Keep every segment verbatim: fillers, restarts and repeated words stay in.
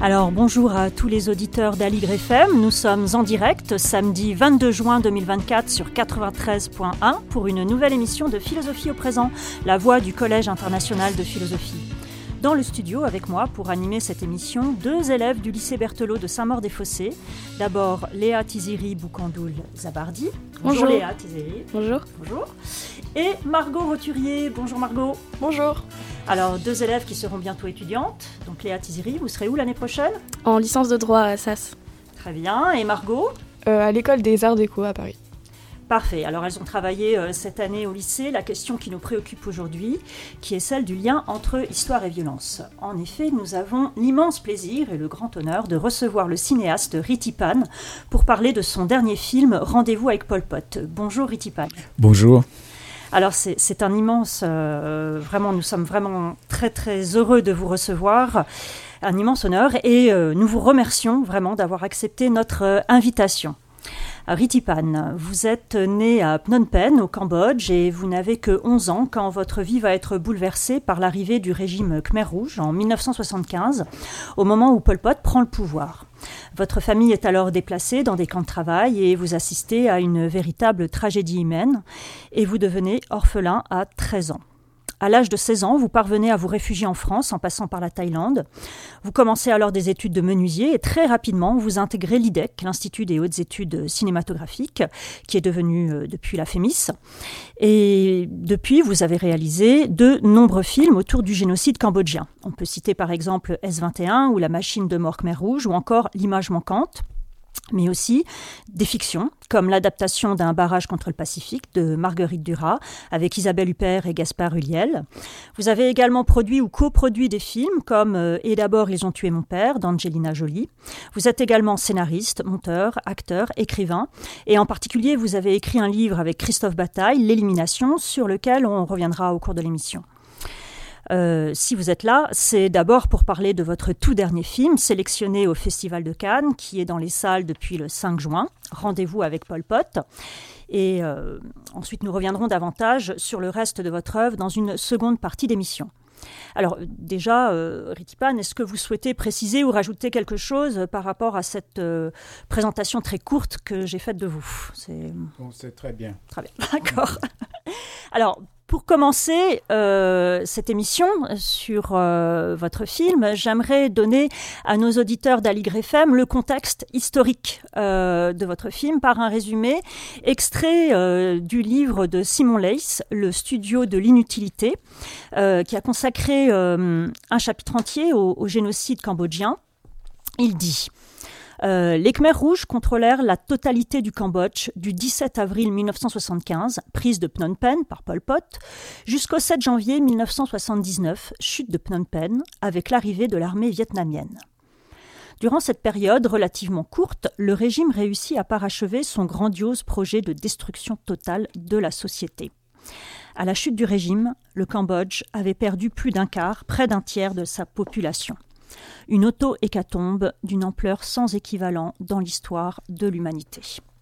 Alors bonjour à tous les auditeurs d'Aligre F M, nous sommes en direct samedi vingt-deux juin deux mille vingt-quatre sur quatre-vingt-treize point un pour une nouvelle émission de Philosophie au présent, la voix du Collège international de philosophie. Dans le studio avec moi pour animer cette émission, deux élèves du lycée Berthelot de Saint-Maur-des-Fossés. D'abord Léa Tiziri Boucandoul Zabardi. Bonjour, bonjour Léa Tiziri. Bonjour. Bonjour. Et Margot Roturier. Bonjour Margot. Bonjour. Alors, deux élèves qui seront bientôt étudiantes. Donc Léa Tiziri, vous serez où l'année prochaine ? En licence de droit à Sas. Très bien. Et Margot ? euh, À l'école des arts déco à Paris. Parfait. Alors, elles ont travaillé euh, cette année au lycée. La question qui nous préoccupe aujourd'hui, qui est celle du lien entre histoire et violence. En effet, nous avons l'immense plaisir et le grand honneur de recevoir le cinéaste Ritipan pour parler de son dernier film, Rendez-vous avec Pol Pot. Bonjour Ritipan. Bonjour. Alors, c'est, c'est un immense... Euh, vraiment, nous sommes vraiment très, très heureux de vous recevoir. Un immense honneur. Et euh, nous vous remercions vraiment d'avoir accepté notre euh, invitation. Ritipan, vous êtes né à Phnom Penh, au Cambodge, et vous n'avez que onze ans quand votre vie va être bouleversée par l'arrivée du régime Khmer Rouge en dix-neuf cent soixante-quinze, au moment où Pol Pot prend le pouvoir. Votre famille est alors déplacée dans des camps de travail et vous assistez à une véritable tragédie humaine, et vous devenez orphelin à treize ans. À l'âge de seize ans, vous parvenez à vous réfugier en France en passant par la Thaïlande. Vous commencez alors des études de menuisier et très rapidement, vous intégrez l'I D E C, l'Institut des hautes études cinématographiques, qui est devenu euh, depuis la Fémis. Et depuis, vous avez réalisé de nombreux films autour du génocide cambodgien. On peut citer par exemple S vingt et un ou La machine de mort Khmer Rouge ou encore L'image manquante, mais aussi des fictions, comme l'adaptation d'un barrage contre le Pacifique de Marguerite Duras, avec Isabelle Huppert et Gaspard Ulliel. Vous avez également produit ou coproduit des films, comme euh, « Et d'abord, ils ont tué mon père » d'Angelina Jolie. Vous êtes également scénariste, monteur, acteur, écrivain, et en particulier, vous avez écrit un livre avec Christophe Bataille, « L'élimination », sur lequel on reviendra au cours de l'émission. Euh, si vous êtes là, c'est d'abord pour parler de votre tout dernier film, sélectionné au Festival de Cannes, qui est dans les salles depuis le cinq juin, Rendez-vous avec Pol Pot. Et euh, ensuite, nous reviendrons davantage sur le reste de votre œuvre dans une seconde partie d'émission. Alors déjà, euh, Ritipan, est-ce que vous souhaitez préciser ou rajouter quelque chose par rapport à cette euh, présentation très courte que j'ai faite de vous ? C'est... Bon, c'est très bien. Très bien, d'accord. Alors, pour commencer euh, cette émission sur euh, votre film, j'aimerais donner à nos auditeurs d'Aligre F M le contexte historique euh, de votre film par un résumé extrait euh, du livre de Simon Leys, Le studio de l'inutilité, euh, qui a consacré euh, un chapitre entier au, au génocide cambodgien. Il dit... Euh, les Khmers rouges contrôlèrent la totalité du Cambodge du dix-sept avril dix-neuf cent soixante-quinze, prise de Phnom Penh par Pol Pot, jusqu'au sept janvier dix-neuf cent soixante-dix-neuf, chute de Phnom Penh, avec l'arrivée de l'armée vietnamienne. Durant cette période relativement courte, le régime réussit à parachever son grandiose projet de destruction totale de la société. À la chute du régime, le Cambodge avait perdu plus d'un quart, près d'un tiers de sa population. Une auto-hécatombe d'une ampleur sans équivalent dans l'histoire de l'humanité.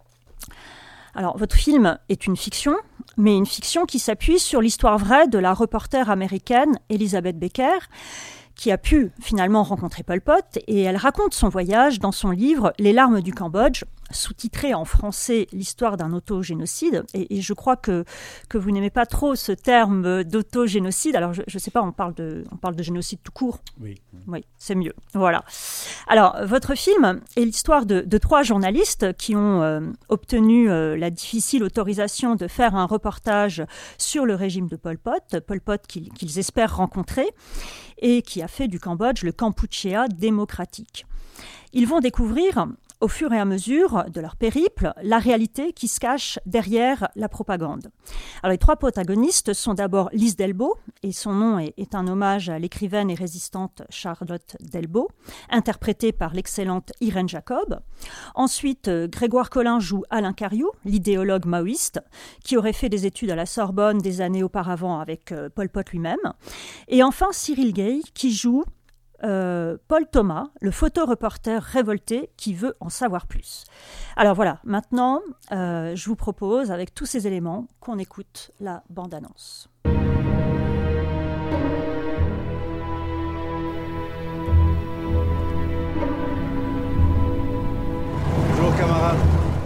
Alors, votre film est une fiction, mais une fiction qui s'appuie sur l'histoire vraie de la reporter américaine Elizabeth Becker, qui a pu finalement rencontrer Pol Pot, et elle raconte son voyage dans son livre « Les larmes du Cambodge », sous-titré en français « L'histoire d'un autogénocide ». Et, et je crois que, que vous n'aimez pas trop ce terme d'autogénocide. Alors, je ne sais pas, on parle, de, on parle de génocide tout court. Oui. Oui, c'est mieux. Voilà. Alors, votre film est l'histoire de, de trois journalistes qui ont euh, obtenu euh, la difficile autorisation de faire un reportage sur le régime de Pol Pot, Pol Pot qu'ils, qu'ils espèrent rencontrer, et qui a fait du Cambodge le Kampuchéa démocratique. Ils vont découvrir, au fur et à mesure de leur périple, la réalité qui se cache derrière la propagande. Alors, les trois protagonistes sont d'abord Lise Delbo, et son nom est, est un hommage à l'écrivaine et résistante Charlotte Delbo, interprétée par l'excellente Irène Jacob. Ensuite, euh, Grégoire Collin joue Alain Cariou, l'idéologue maoïste, qui aurait fait des études à la Sorbonne des années auparavant avec euh, Pol Pot lui-même. Et enfin, Cyril Gay, qui joue Euh, Paul Thomas, le photoreporter révolté qui veut en savoir plus. Alors voilà, maintenant, euh, je vous propose, avec tous ces éléments, qu'on écoute la bande-annonce.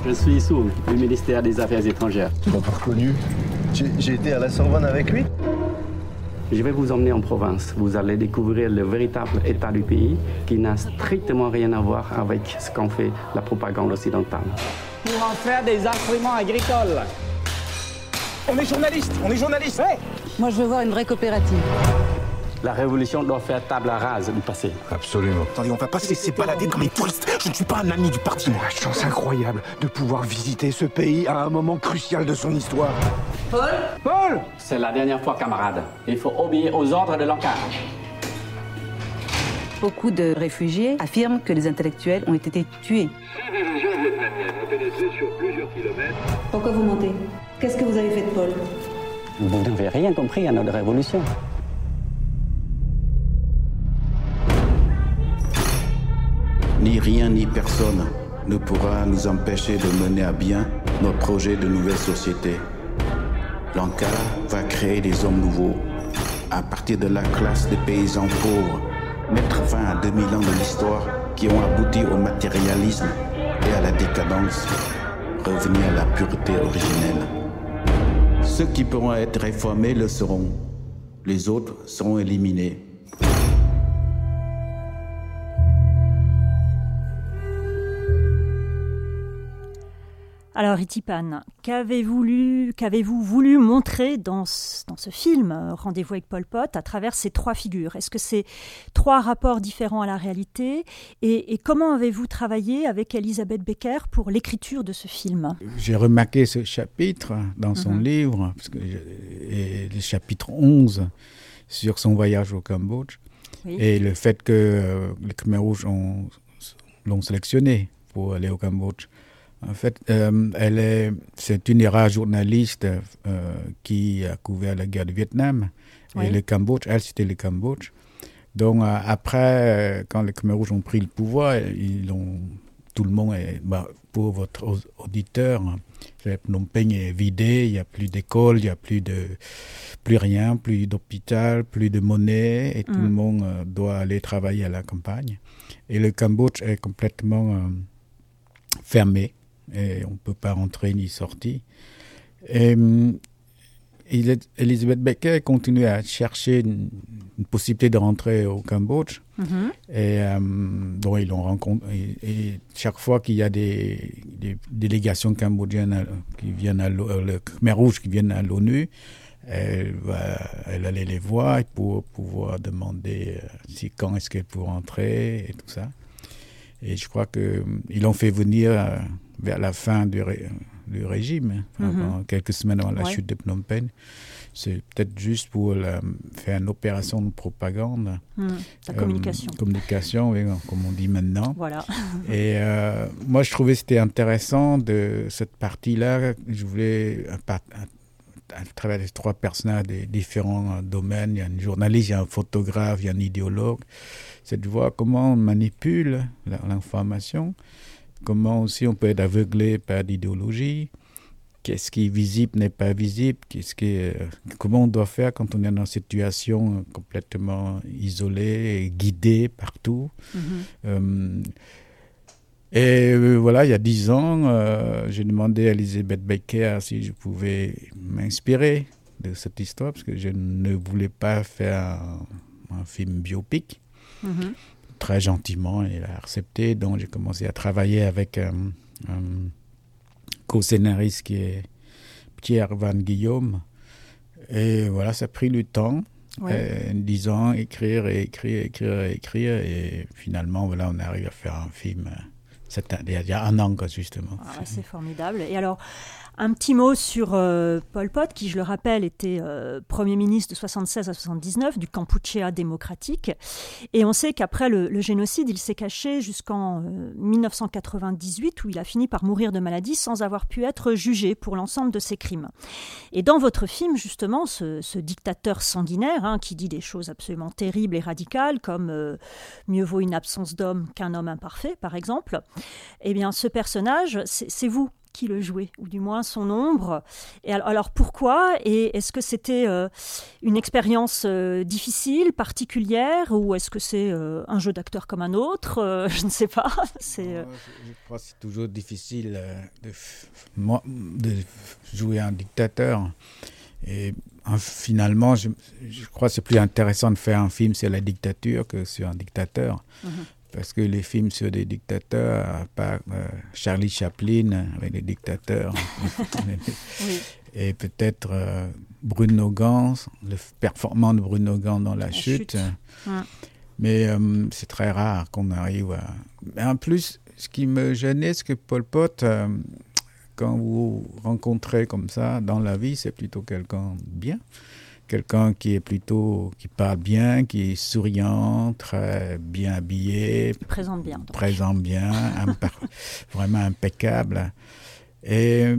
Je suis sous du ministère des Affaires étrangères. Tu m'as pas reconnu. J'ai, j'ai été à la Sorbonne avec lui. Je vais vous emmener en province. Vous allez découvrir le véritable état du pays qui n'a strictement rien à voir avec ce qu'en fait la propagande occidentale. Pour en faire des instruments agricoles. On est journaliste, on est journaliste, ouais. Moi, je veux voir une vraie coopérative. La révolution doit faire table rase du passé. Absolument. Attendez, on va pas se laisser balader comme les touristes. Je ne suis pas un ami du parti. La chance incroyable de pouvoir visiter ce pays à un moment crucial de son histoire. Paul Paul C'est la dernière fois, camarade. Il faut obéir aux ordres de l'encart. Beaucoup de réfugiés affirment que les intellectuels ont été tués. Six divisions vietnamiennes ont pénétré sur plusieurs kilomètres. Pourquoi vous mentez? Qu'est-ce que vous avez fait de Paul? Vous n'avez rien compris à notre révolution. Ni rien ni personne ne pourra nous empêcher de mener à bien notre projet de nouvelle société. L'Ankara va créer des hommes nouveaux, à partir de la classe des paysans pauvres, mettre fin à deux mille ans de l'histoire qui ont abouti au matérialisme et à la décadence, revenir à la pureté originelle. Ceux qui pourront être réformés le seront, les autres seront éliminés. Alors, Itipan, qu'avez-vous voulu, qu'avez-vous voulu montrer dans ce, dans ce film, Rendez-vous avec Pol Pot, à travers ces trois figures? Est-ce que c'est trois rapports différents à la réalité? Et, et comment avez-vous travaillé avec Elisabeth Becker pour l'écriture de ce film? J'ai remarqué ce chapitre dans son mm-hmm. livre, parce que je, et le chapitre onze sur son voyage au Cambodge, oui. et le fait que euh, les Khmers rouges ont, l'ont sélectionné pour aller au Cambodge. En fait, euh, elle est, c'est une era journaliste euh, qui a couvert la guerre du Vietnam oui. et le Cambodge. Elle, c'était le Cambodge. Donc, euh, après, euh, quand les Khmers rouges ont pris le pouvoir, ils ont, tout le monde est, bah, pour votre auditeur, Phnom Penh est vidé, il n'y a plus d'école, il n'y a plus de, plus rien, plus d'hôpital, plus de monnaie, et mm. tout le monde euh, doit aller travailler à la campagne. Et le Cambodge est complètement euh, fermé. Et on ne peut pas rentrer ni sortir. Et Elisabeth Becker continue à chercher une, une possibilité de rentrer au Cambodge. Mm-hmm. Et euh, donc ils l'ont rencontré. Et, et chaque fois qu'il y a des, des délégations cambodgiennes à, qui viennent à le Khmer Rouge qui viennent à l'ONU, elle va, elle allait les voir pour pouvoir demander euh, si quand est-ce qu'elle peut rentrer et tout ça. Et je crois qu'ils l'ont fait venir euh, vers la fin du, ré, du régime, hein, mm-hmm. quelques semaines avant la ouais. chute de Phnom Penh. C'est peut-être juste pour la, faire une opération de propagande. Mm, la euh, communication. Communication, oui, comme on dit maintenant. Voilà. Et euh, moi, je trouvais que c'était intéressant de cette partie-là. Je voulais, à, à, à travers les trois personnages des différents domaines, il y a un journaliste, il y a un photographe, il y a un idéologue, c'est de voir comment on manipule l'information, comment aussi on peut être aveuglé par l'idéologie, qu'est-ce qui est visible n'est pas visible, qu'est-ce qui est, comment on doit faire quand on est dans une situation complètement isolée et guidée partout. Mm-hmm. Euh, et euh, voilà, il y a dix ans, euh, j'ai demandé à Elisabeth Becker si je pouvais m'inspirer de cette histoire, parce que je ne voulais pas faire un, un film biopic. Mm-hmm. Très gentiment, il a accepté. Donc, j'ai commencé à travailler avec un, un co-scénariste qui est Pierre Van Guillaume. Et voilà, ça a pris du temps. Oui. Euh, dix ans, écrire et écrire, écrire et écrire. Et finalement, voilà, on arrive à faire un film. C'est un, il y a un an, justement. Ah, c'est formidable. Et alors, un petit mot sur euh, Pol Pot, qui, je le rappelle, était euh, Premier ministre de soixante-seize à soixante-dix-neuf du Kampuchéa démocratique. Et on sait qu'après le, le génocide, il s'est caché jusqu'en euh, dix-neuf cent quatre-vingt-dix-huit, où il a fini par mourir de maladie sans avoir pu être jugé pour l'ensemble de ses crimes. Et dans votre film, justement, ce, ce dictateur sanguinaire, hein, qui dit des choses absolument terribles et radicales, comme euh, « mieux vaut une absence d'homme qu'un homme imparfait », par exemple, eh bien, ce personnage, c'est, c'est vous qui le jouait, ou du moins son ombre. Et alors, alors pourquoi ? Et est-ce que c'était euh, une expérience euh, difficile, particulière, ou est-ce que c'est euh, un jeu d'acteur comme un autre ? euh, Je ne sais pas. C'est, euh... Je crois que c'est toujours difficile euh, de, moi, de jouer un dictateur. Et euh, finalement, je, je crois que c'est plus intéressant de faire un film sur la dictature que sur un dictateur. Mm-hmm. Parce que les films sur des dictateurs, à part euh, Charlie Chaplin avec les dictateurs, oui. et peut-être euh, Bruno Gans, le performant de Bruno Gans dans La, la Chute. chute. Ouais. Mais euh, c'est très rare qu'on arrive à... Mais en plus, ce qui me gênait, c'est que Pol Pot, euh, quand vous rencontrez comme ça dans la vie, c'est plutôt quelqu'un de bien. Quelqu'un qui est plutôt, qui parle bien, qui est souriant, très bien habillé. Il présente bien. Donc. Présente bien, impe- vraiment impeccable. Et,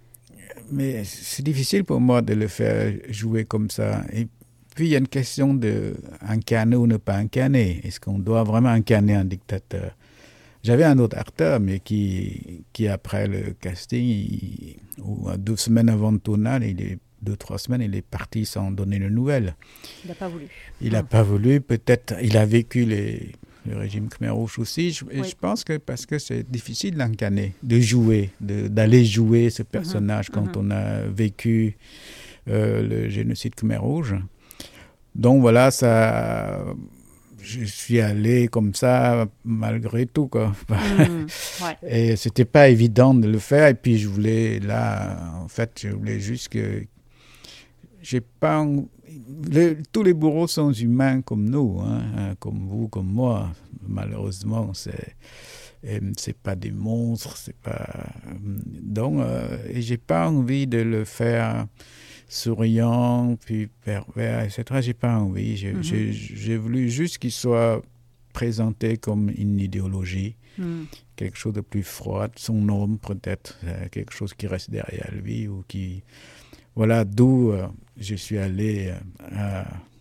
mais c'est difficile pour moi de le faire jouer comme ça. Et puis il y a une question de incarner ou ne pas incarner. Est-ce qu'on doit vraiment incarner un dictateur ? J'avais un autre acteur, mais qui, qui après le casting, il, ou deux semaines avant le tournage, il est deux, trois semaines, il est parti sans donner de nouvelles. Il n'a pas voulu. Il n'a hum. pas voulu. Peut-être, il a vécu les, le régime Khmer Rouge aussi. Je, oui. je pense que parce que c'est difficile d'incarner, de jouer, de, d'aller jouer ce personnage mmh. quand mmh. on a vécu euh, le génocide Khmer Rouge. Donc voilà, ça... Je suis allé comme ça malgré tout, quoi. Mmh, ouais. Et c'était pas évident de le faire. Et puis je voulais, là, en fait, je voulais juste que... J'ai pas... Le, tous les bourreaux sont humains comme nous, hein, comme vous, comme moi. Malheureusement, c'est... c'est pas des monstres, c'est pas... Donc, euh, et j'ai pas envie de le faire... souriant, puis pervers, et cetera. J'ai pas envie. J'ai, mm-hmm. j'ai, j'ai voulu juste qu'il soit présenté comme une idéologie, mm. quelque chose de plus froid, son ombre peut-être, quelque chose qui reste derrière lui, ou qui... Voilà, d'où euh, je suis allé euh,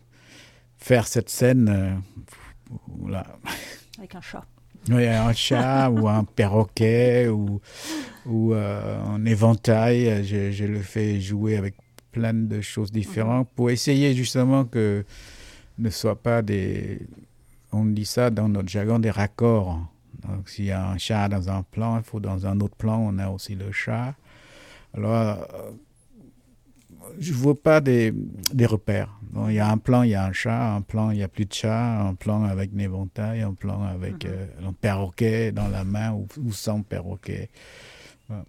faire cette scène. Euh, voilà. Avec un chat. Oui, un chat ou un perroquet ou, ou euh, un éventail. Je, je le fais jouer avec plein de choses différentes pour essayer justement que ne soit pas des... On dit ça dans notre jargon, des raccords. Donc s'il y a un chat dans un plan, il faut dans un autre plan, on a aussi le chat. Alors, je ne vois pas des, des repères. Donc, il y a un plan, il y a un chat, un plan, il n'y a plus de chat, un plan avec un éventail, un plan avec mm-hmm. euh, un perroquet dans la main ou, ou sans perroquet. Voilà.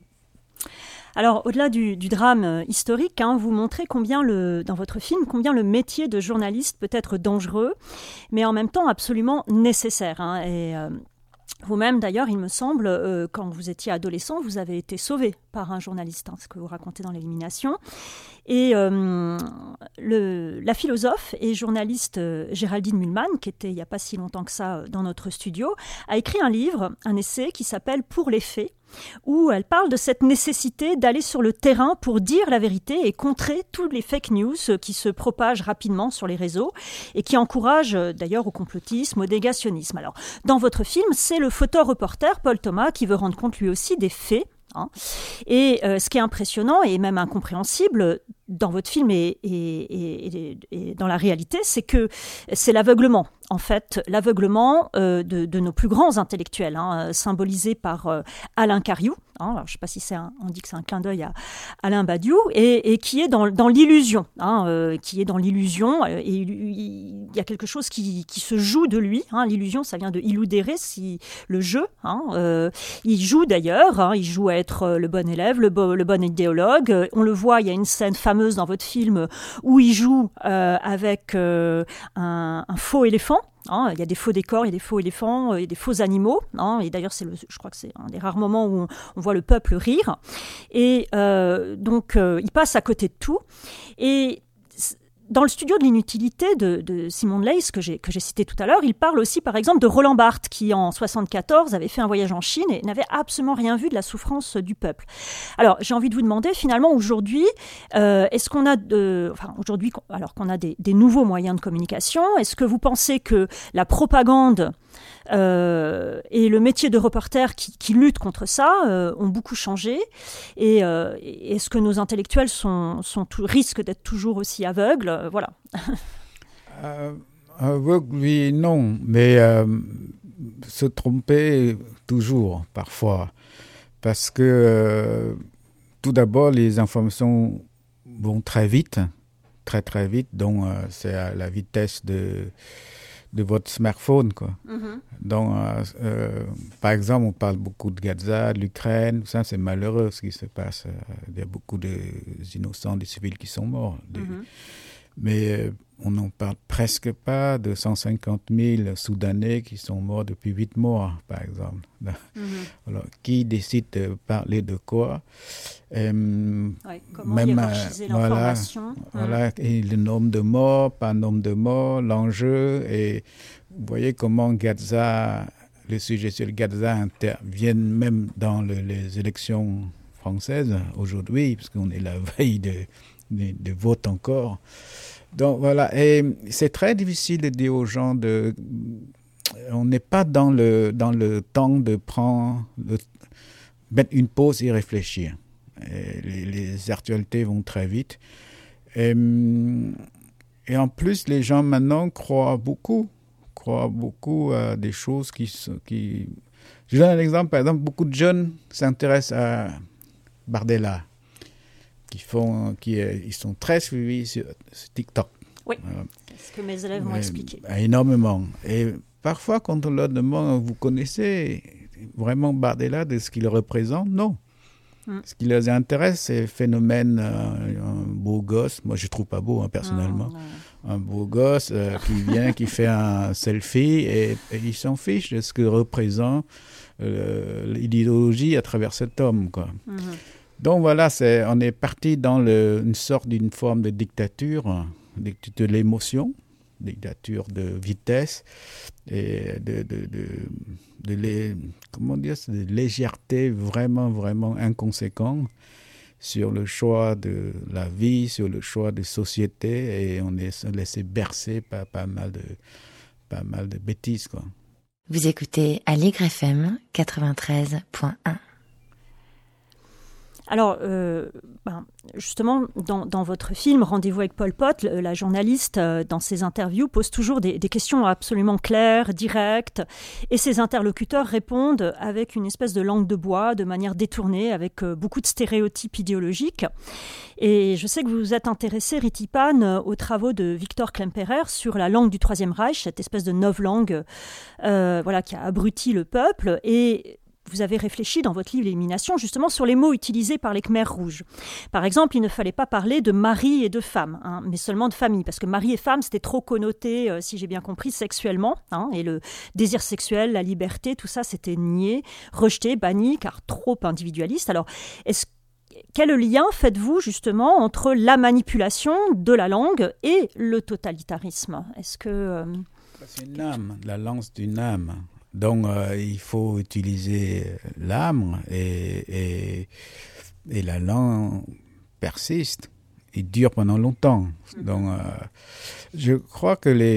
Alors, au-delà du, du drame historique, hein, vous montrez combien, le, dans votre film, combien le métier de journaliste peut être dangereux, mais en même temps absolument nécessaire. Hein, et euh, vous-même, d'ailleurs, il me semble, euh, quand vous étiez adolescent, vous avez été sauvé par un journaliste, hein, ce que vous racontez dans l'Élimination. Et euh, le, la philosophe et journaliste euh, Géraldine Mühlmann, qui était il n'y a pas si longtemps que ça euh, dans notre studio, a écrit un livre, un essai qui s'appelle « Pour les faits », où elle parle de cette nécessité d'aller sur le terrain pour dire la vérité et contrer tous les fake news qui se propagent rapidement sur les réseaux et qui encouragent d'ailleurs au complotisme, au négationnisme. Alors, dans votre film, c'est le photoreporter Paul Thomas qui veut rendre compte lui aussi des faits. Hein. Et euh, ce qui est impressionnant et même incompréhensible dans votre film et, et, et, et, et dans la réalité, c'est que c'est l'aveuglement, en fait, l'aveuglement euh, de, de nos plus grands intellectuels, hein, symbolisé par euh, Alain Cariou. Hein, alors, je ne sais pas si c'est un, on dit que c'est un clin d'œil à Alain Badiou, et, et qui est dans, dans l'illusion, hein, euh, qui est dans l'illusion, et il, il y a quelque chose qui, qui se joue de lui. Hein, l'illusion, ça vient de illudere, si, le jeu. Hein, euh, il joue d'ailleurs, hein, il joue à être le bon élève, le, bo, le bon idéologue. On le voit, il y a une scène fameuse dans votre film où il joue euh, avec euh, un, un faux éléphant. Hein, il y a des faux décors, il y a des faux éléphants, il y a des faux animaux. Hein, et d'ailleurs, c'est le, je crois que c'est un des rares moments où on, on voit le peuple rire. Et euh, donc, euh, il passe à côté de tout. Et dans le studio de l'inutilité de, de Simon Leys, que j'ai, que j'ai cité tout à l'heure, il parle aussi, par exemple, de Roland Barthes, qui, en soixante-quatorze, avait fait un voyage en Chine et n'avait absolument rien vu de la souffrance du peuple. Alors, j'ai envie de vous demander, finalement, aujourd'hui, euh, est-ce qu'on a, de, enfin, aujourd'hui, alors qu'on a des, des nouveaux moyens de communication, est-ce que vous pensez que la propagande Euh, et le métier de reporter qui, qui lutte contre ça euh, ont beaucoup changé. Et euh, est-ce que nos intellectuels sont, sont tout, risquent d'être toujours aussi aveugles euh, Voilà. euh, aveugles, oui, non. Mais euh, se tromper toujours, parfois. Parce que, euh, tout d'abord, les informations vont très vite. Très, très vite. Donc, euh, c'est à la vitesse de... de votre smartphone, quoi. Mm-hmm. Donc, euh, euh, par exemple, on parle beaucoup de Gaza, de l'Ukraine, ça, c'est malheureux ce qui se passe. Il y a beaucoup d'innocents, des civils qui sont morts. Des... Mm-hmm. Mais euh, on n'en parle presque pas de cent cinquante mille Soudanais qui sont morts depuis huit mois, par exemple. Mm-hmm. Alors, qui décide de parler de quoi euh, ouais, comment même, hiérarchiser euh, l'information voilà, voilà, et le nombre de morts, pas nombre de morts, l'enjeu. Et vous voyez comment Gaza, le sujet sur Gaza intervient même dans le, les élections françaises aujourd'hui, parce qu'on est la veille de, de, de vote encore. Donc voilà, et c'est très difficile de dire aux gens de... On n'est pas dans le, dans le temps de prendre, le, mettre une pause et réfléchir. Et les, les actualités vont très vite. Et, et en plus, les gens maintenant croient beaucoup, croient beaucoup à des choses qui... qui... Je donne un exemple, par exemple, beaucoup de jeunes s'intéressent à Bardella. Qui font, qui, ils sont très suivis sur, sur TikTok. Oui, voilà. C'est ce que mes élèves m'ont expliqué. Énormément. Et parfois, quand on leur demande, vous connaissez vraiment Bardella de ce qu'il représente? Non. Mm. Ce qui les intéresse, c'est le phénomène, euh, un beau gosse, moi je ne trouve pas beau hein, personnellement, non, non. Un beau gosse euh, qui vient, qui fait un selfie et, et ils s'en fichent de ce que représente euh, l'idéologie à travers cet homme, quoi. Mm-hmm. Donc voilà, c'est, on est parti dans le, une sorte d'une forme de dictature, dictature de l'émotion, dictature de vitesse et de, de, de, de, de, comment dire, de légèreté vraiment, vraiment inconséquente sur le choix de la vie, sur le choix de société, et on est laissé bercer par pas mal de, pas mal de bêtises, quoi. Vous écoutez Aligre F M quatre-vingt-treize point un. Alors, euh, ben, justement, dans, dans votre film « Rendez-vous avec Pol Pot », la journaliste, euh, dans ses interviews, pose toujours des, des questions absolument claires, directes, et ses interlocuteurs répondent avec une espèce de langue de bois, de manière détournée, avec euh, beaucoup de stéréotypes idéologiques. Et je sais que vous vous êtes intéressé, Riti Pan, aux travaux de Victor Klemperer sur la langue du Troisième Reich, cette espèce de novlangue euh, voilà, qui a abruti le peuple, et... Vous avez réfléchi dans votre livre L'élimination justement sur les mots utilisés par les Khmers rouges. Par exemple, il ne fallait pas parler de mari et de femme, hein, mais seulement de famille, parce que mari et femme, c'était trop connoté, euh, si j'ai bien compris, sexuellement, hein, et le désir sexuel, la liberté, tout ça, c'était nié, rejeté, banni, car trop individualiste. Alors, est-ce quel lien faites-vous justement entre la manipulation de la langue et le totalitarisme? Est-ce que... Euh... C'est une âme, la lance d'une âme. Donc, euh, il faut utiliser l'âme et, et, et la langue persiste et dure pendant longtemps. Mm-hmm. Donc, euh, je crois que les,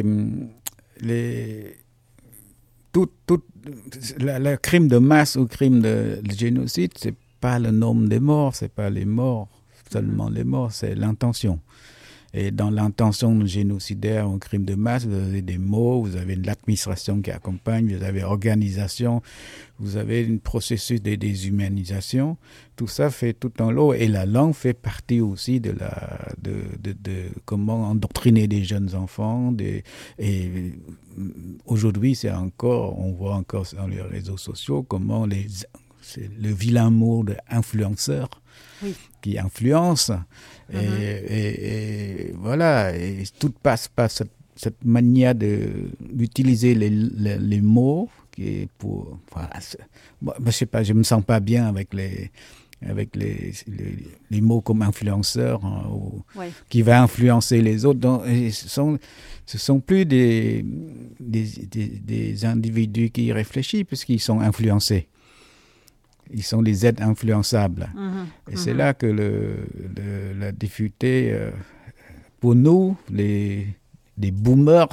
les, tout, tout, le crime de masse ou crime de, de génocide, c'est pas le nombre des morts, c'est pas les morts, seulement mm-hmm. les morts, c'est l'intention. Et dans l'intention génocidaire au crime de masse, vous avez des mots, vous avez l'administration qui accompagne, vous avez l'organisation, vous avez un processus de déshumanisation. Tout ça fait tout un lot. Et la langue fait partie aussi de, la, de, de, de comment endoctriner des jeunes enfants. Des, et aujourd'hui, c'est encore, on voit encore sur les réseaux sociaux comment les, c'est le vilain mot d'influenceur. Oui. Qui influence et, mm-hmm. et, et voilà et tout passe par cette, cette manière de d'utiliser les, les, les mots qui est pour voilà, moi, je sais pas, je me sens pas bien avec les avec les les, les mots comme influenceur hein, ou, ouais. qui va influencer les autres. Donc, ce sont ce sont plus des des, des des individus qui réfléchissent puisqu'ils sont influencés. Ils sont des êtres influençables. Mmh, et mmh. c'est là que le, le, la difficulté, euh, pour nous, les, des boomers,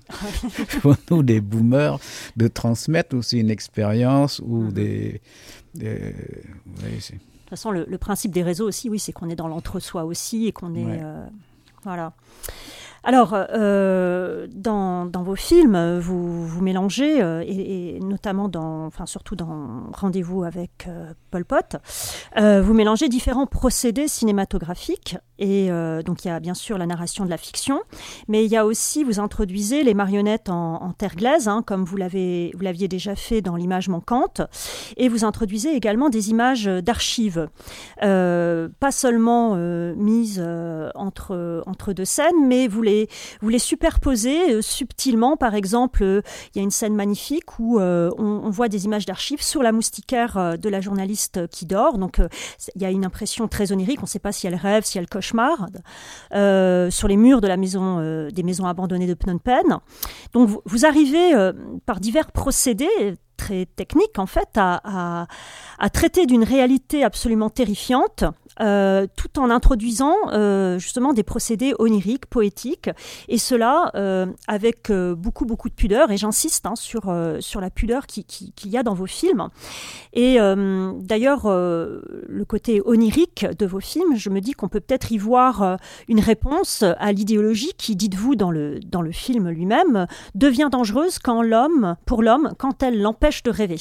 pour nous des boomers, de transmettre aussi une expérience ou mmh. des... des oui, c'est... De toute façon, le, le principe des réseaux aussi, oui, c'est qu'on est dans l'entre-soi aussi et qu'on est... Ouais. Euh, voilà. Alors, euh, dans, dans vos films, vous, vous mélangez, euh, et, et notamment dans, enfin surtout dans Rendez-vous avec euh, Pol Pot, euh, vous mélangez différents procédés cinématographiques. Et euh, donc, il y a bien sûr la narration de la fiction, mais il y a aussi, vous introduisez les marionnettes en, en terre glaise, hein, comme vous, l'avez, vous l'aviez déjà fait dans L'image manquante, et vous introduisez également des images d'archives, euh, pas seulement euh, mises euh, entre, entre deux scènes, mais vous les Vous les superposez euh, subtilement. Par exemple, euh, il y a une scène magnifique où euh, on, on voit des images d'archives sur la moustiquaire euh, de la journaliste qui dort. Donc, euh, il y a une impression très onirique. On ne sait pas si elle rêve, si elle cauchemarde. Euh, sur les murs de la maison, euh, des maisons abandonnées de Phnom Penh. Donc, vous, vous arrivez euh, par divers procédés très techniques, en fait, à, à, à traiter d'une réalité absolument terrifiante, Euh, tout en introduisant euh, justement des procédés oniriques, poétiques, et cela euh, avec euh, beaucoup beaucoup de pudeur, et j'insiste hein, sur, euh, sur la pudeur qui, qui, qu'il y a dans vos films. Et euh, d'ailleurs, euh, le côté onirique de vos films, je me dis qu'on peut peut-être y voir euh, une réponse à l'idéologie qui, dites-vous dans le, dans le film lui-même, devient dangereuse quand l'homme, pour l'homme, quand elle l'empêche de rêver.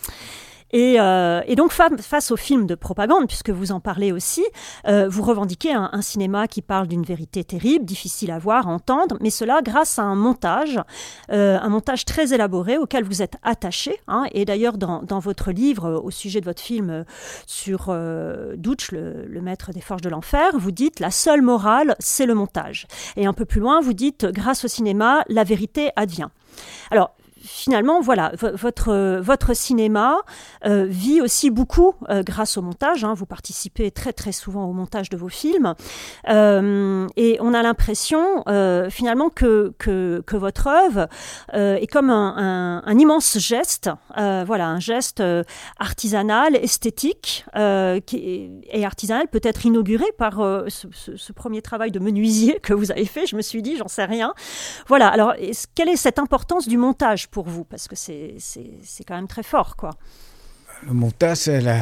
Et, euh, et donc fa- face aux films de propagande, puisque vous en parlez aussi, euh, vous revendiquez un, un cinéma qui parle d'une vérité terrible, difficile à voir, à entendre, mais cela grâce à un montage, euh, un montage très élaboré auquel vous êtes attaché. Hein, et d'ailleurs, dans, dans votre livre, euh, au sujet de votre film euh, sur euh, Dutch, le, le maître des forges de l'enfer, vous dites « La seule morale, c'est le montage ». Et un peu plus loin, vous dites « Grâce au cinéma, la vérité advient ». Alors, finalement, voilà, v- votre, votre cinéma euh, vit aussi beaucoup euh, grâce au montage. Hein. Vous participez très très souvent au montage de vos films. Euh, et on a l'impression euh, finalement que, que, que votre œuvre euh, est comme un, un, un immense geste, euh, voilà, un geste euh, artisanal, esthétique, euh, qui est, et artisanal, peut-être inauguré par euh, ce, ce, ce premier travail de menuisier que vous avez fait. Je me suis dit, j'en sais rien. Voilà, alors est-ce, quelle est cette importance du montage pour vous, parce que c'est, c'est, c'est quand même très fort, quoi. Le montage, c'est le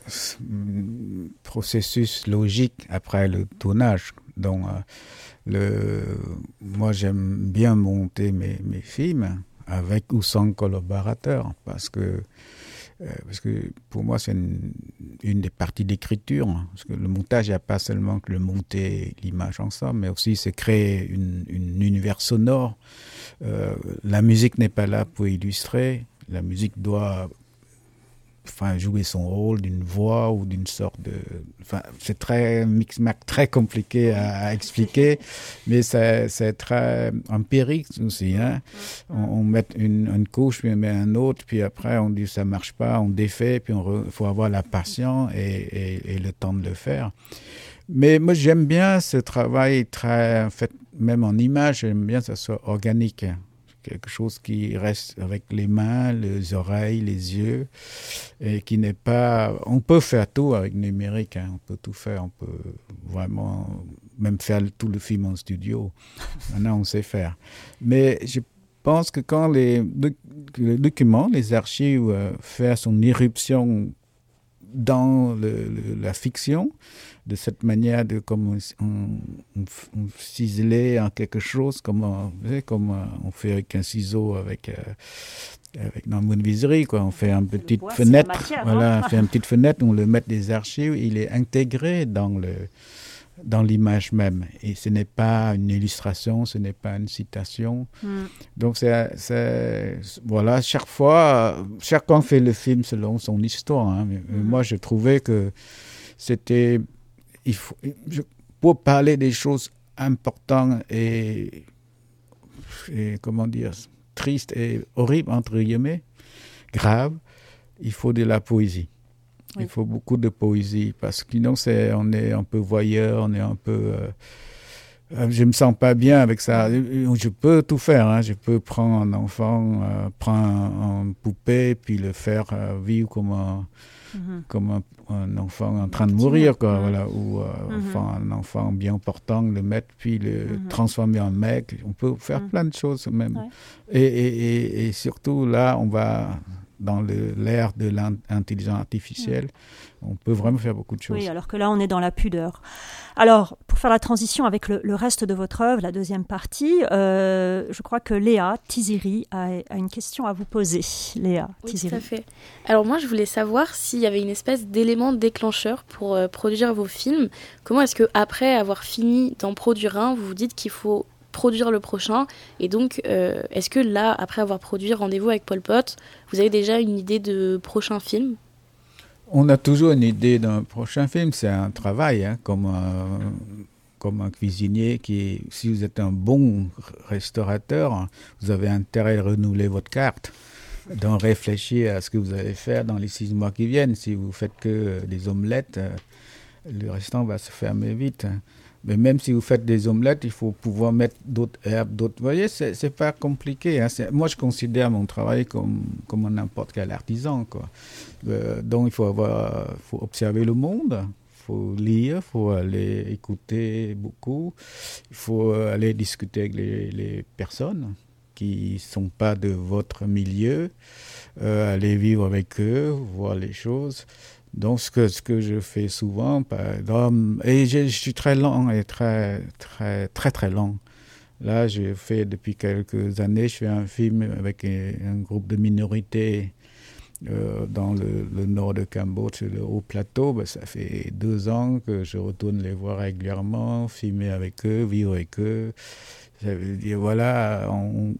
processus logique après le tournage. Donc, euh, le, moi, j'aime bien monter mes, mes films avec ou sans collaborateur, parce que, euh, parce que pour moi, c'est une, une des parties d'écriture. Parce que le montage, il n'y a pas seulement que le monter l'image ensemble, mais aussi c'est créer une, une univers sonore. Euh, la musique n'est pas là pour illustrer. La musique doit enfin, jouer son rôle d'une voix ou d'une sorte de... Enfin, c'est très mix-mac, très compliqué à, à expliquer, mais c'est, c'est très empirique aussi. Hein? On, on met une, une couche, puis on met un autre, puis après on dit ça ne marche pas, on défait, puis il faut avoir la patience et, et, et le temps de le faire. Mais moi, j'aime bien ce travail très... En fait, même en image, j'aime bien que ça soit organique. Quelque chose qui reste avec les mains, les oreilles, les yeux, et qui n'est pas... On peut faire tout avec le numérique, hein. On peut tout faire, on peut vraiment même faire tout le film en studio. Maintenant, on sait faire. Mais je pense que quand les, le document, les archives, euh, font son irruption dans le, le, la fiction, de cette manière de comme on, on, on ciselait en quelque chose, comme on, comme on fait avec un ciseau, avec, euh, avec dans une viserie, quoi. On fait une petite bois, fenêtre, matière, voilà, on fait une petite fenêtre, on le met des archives, il est intégré dans le dans l'image même, et ce n'est pas une illustration, ce n'est pas une citation. Mm. Donc c'est, c'est voilà, chaque fois, chacun fait le film selon son histoire. Hein. Mais, mm. Moi, je trouvais que c'était il faut, je, pour parler des choses importantes et, et comment dire, tristes et horribles entre guillemets, graves, il faut de la poésie. Oui. Il faut beaucoup de poésie, parce que sinon c'est, on est un peu voyeur, on est un peu... Euh, je ne me sens pas bien avec ça. Je peux tout faire. Hein. Je peux prendre un enfant, euh, prendre une poupée, puis le faire euh, vivre comme un, mm-hmm. comme un, un enfant en train de mourir, quoi, mm-hmm. voilà, ou euh, mm-hmm. enfin, un enfant bien portant, le mettre, puis le mm-hmm. transformer en mec. On peut faire mm-hmm. plein de choses même. Ouais. Et, et, et, et surtout, là, on va dans le, l'ère de l'intelligence artificielle. Mm. On peut vraiment faire beaucoup de choses. Oui, alors que là, on est dans la pudeur. Alors, pour faire la transition avec le, le reste de votre œuvre, la deuxième partie, euh, je crois que Léa Tiziri a, a une question à vous poser. Léa oui, Tiziri. Tout à fait. Alors moi, je voulais savoir s'il y avait une espèce d'élément déclencheur pour euh, produire vos films. Comment est-ce qu'après avoir fini d'en produire un, vous vous dites qu'il faut produire le prochain, et donc euh, est-ce que là, après avoir produit Rendez-vous avec Pol Pot, vous avez déjà une idée de prochain film? On a toujours une idée d'un prochain film, c'est un travail, hein, comme, un, comme un cuisinier qui, si vous êtes un bon restaurateur, vous avez intérêt à renouveler votre carte, d'en réfléchir à ce que vous allez faire dans les six mois qui viennent. Si vous faites que des omelettes, le restaurant va se fermer vite. Mais même si vous faites des omelettes, il faut pouvoir mettre d'autres herbes, d'autres... Vous voyez, c'est, c'est pas compliqué. Hein. C'est... Moi, je considère mon travail comme, comme n'importe quel artisan, quoi. Euh, donc, il faut, avoir, faut observer le monde, il faut lire, il faut aller écouter beaucoup, il faut aller discuter avec les, les personnes qui ne sont pas de votre milieu, euh, aller vivre avec eux, voir les choses. Donc, ce que, ce que je fais souvent, par exemple, et je, je suis très lent et très, très, très, très lent. Là, je fais depuis quelques années, je fais un film avec un, un groupe de minorités euh, dans le, le nord de Cambodge, sur le haut plateau. Ben, ça fait deux ans que je retourne les voir régulièrement, filmer avec eux, vivre avec eux. Ça veut dire, voilà, on,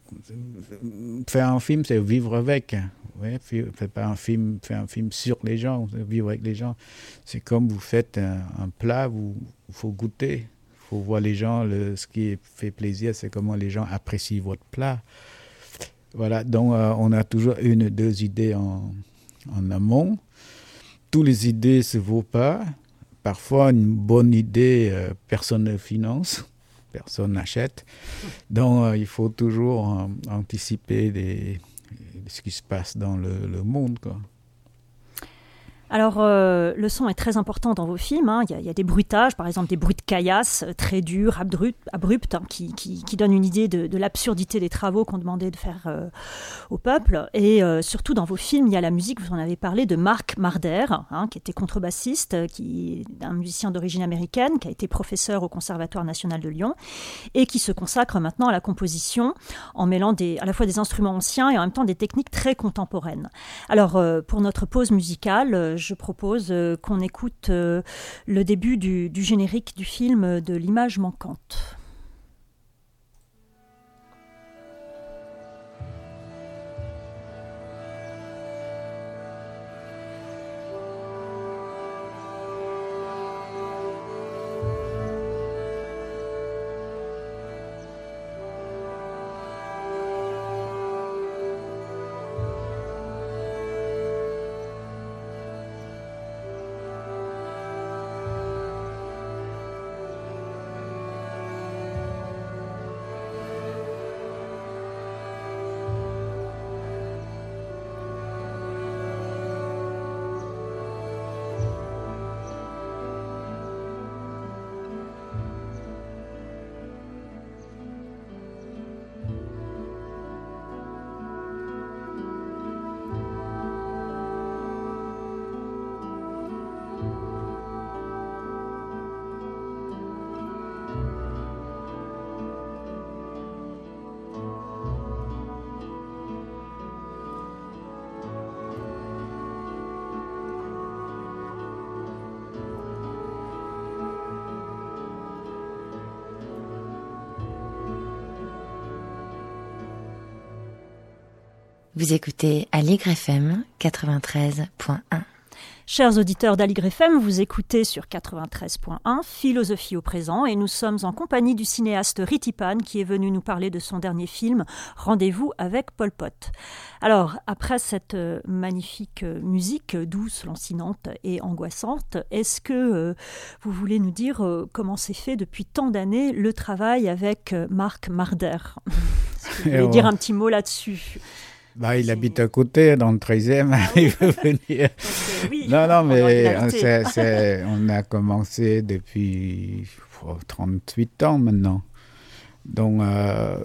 faire un film, c'est vivre avec. Ouais, faites pas un film, faire un film sur les gens, vivre avec les gens. C'est comme vous faites un, un plat, il faut goûter, il faut voir les gens. Le, ce qui fait plaisir, c'est comment les gens apprécient votre plat. Voilà, donc euh, on a toujours une ou deux idées en, en amont. Toutes les idées ne se vaut pas. Parfois, une bonne idée, euh, personne ne finance. Personne n'achète. Donc, euh, il faut toujours euh, anticiper des, ce qui se passe dans le, le monde, quoi. Alors, euh, le son est très important dans vos films. Hein. Il y a, il y a des bruitages, par exemple des bruits de caillasse euh, très durs, abrupts, abrupts hein, qui, qui, qui donnent une idée de, de l'absurdité des travaux qu'on demandait de faire euh, au peuple. Et euh, surtout, dans vos films, il y a la musique, vous en avez parlé, de Mark Marder, hein, qui était contrebassiste, qui est un musicien d'origine américaine, qui a été professeur au Conservatoire national de Lyon, et qui se consacre maintenant à la composition, en mêlant des, à la fois des instruments anciens et en même temps des techniques très contemporaines. Alors, euh, pour notre pause musicale, je propose euh, qu'on écoute euh, le début du, du générique du film de l'image manquante. Vous écoutez Aligre F M quatre-vingt-treize point un. Chers auditeurs d'Aligre F M, vous écoutez sur quatre-vingt-treize point un Philosophie au présent et nous sommes en compagnie du cinéaste Ritipan qui est venu nous parler de son dernier film Rendez-vous avec Pol Pot. Alors, après cette magnifique musique douce, lancinante et angoissante, est-ce que euh, vous voulez nous dire euh, comment s'est fait depuis tant d'années le travail avec euh, Mark Marder? Est-ce que vous voulez dire un petit mot là-dessus? Bah, il c'est... habite à côté, dans le treizième, ah, oui. Il veut venir. Donc, oui, non, non, mais c'est, c'est, on a commencé depuis oh, trente-huit ans maintenant. Donc, euh,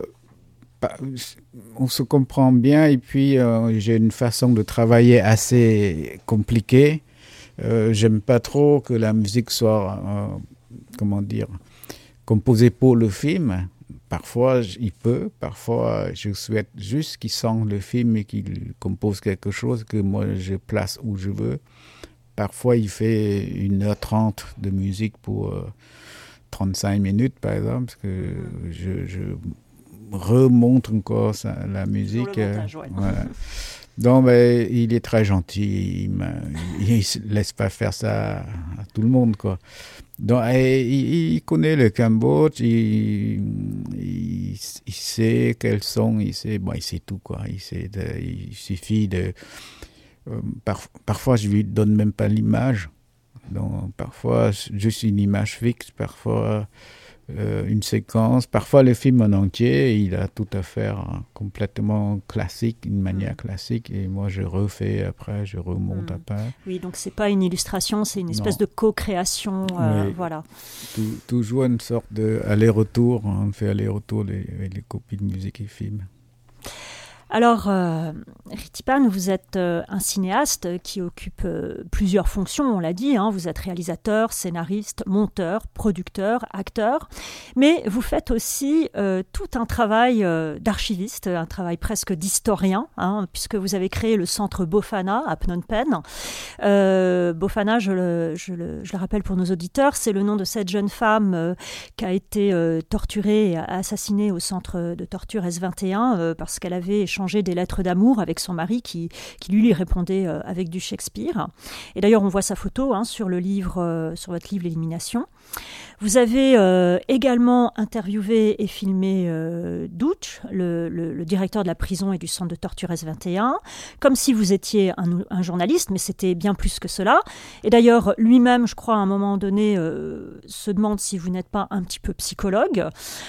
on se comprend bien et puis euh, j'ai une façon de travailler assez compliquée. Euh, j'aime pas trop que la musique soit, euh, comment dire, composée pour le film. Parfois, il peut, parfois, je souhaite juste qu'il sente le film et qu'il compose quelque chose que moi, je place où je veux. Parfois, il fait une heure trente de musique pour euh, trente-cinq minutes, par exemple, parce que je, je remonte encore ça, la musique. Le montage, ouais. Voilà. Donc, ben, il est très gentil, il ne laisse pas faire ça à tout le monde, quoi. Donc, il, il connaît le Cambodge, il, il, il sait quels sont, il sait, bon, il sait tout, quoi. Il, sait de, il suffit de... Euh, par, parfois, je lui donne même pas l'image. Donc, parfois, juste une image fixe, parfois... Euh, une séquence, parfois le film en entier, il a tout à faire hein, complètement classique, une manière mmh. classique, et moi je refais après, je remonte mmh. après. Oui, donc c'est pas une illustration, c'est une espèce non. de co-création, euh, voilà. Tout, toujours une sorte d'aller-retour, on fait aller-retour avec les copies de musique et films. Alors, euh, Ritipan, vous êtes euh, un cinéaste qui occupe euh, plusieurs fonctions, on l'a dit, hein, vous êtes réalisateur, scénariste, monteur, producteur, acteur, mais vous faites aussi euh, tout un travail euh, d'archiviste, un travail presque d'historien, hein, puisque vous avez créé le centre Bofana à Phnom Penh. Euh, Bofana, je le, je, le, je le rappelle pour nos auditeurs, c'est le nom de cette jeune femme euh, qui a été euh, torturée et assassinée au centre de torture S vingt et un euh, parce qu'elle avait échangé des lettres d'amour avec son mari qui, qui lui, lui répondait euh, avec du Shakespeare. Et d'ailleurs, on voit sa photo hein, sur, le livre, euh, sur votre livre L'Élimination. Vous avez euh, également interviewé et filmé euh, Douch, le, le, le directeur de la prison et du centre de torture S vingt et un, comme si vous étiez un, un journaliste, mais c'était bien plus que cela. Et d'ailleurs, lui-même, je crois, à un moment donné, euh, se demande si vous n'êtes pas un petit peu psychologue.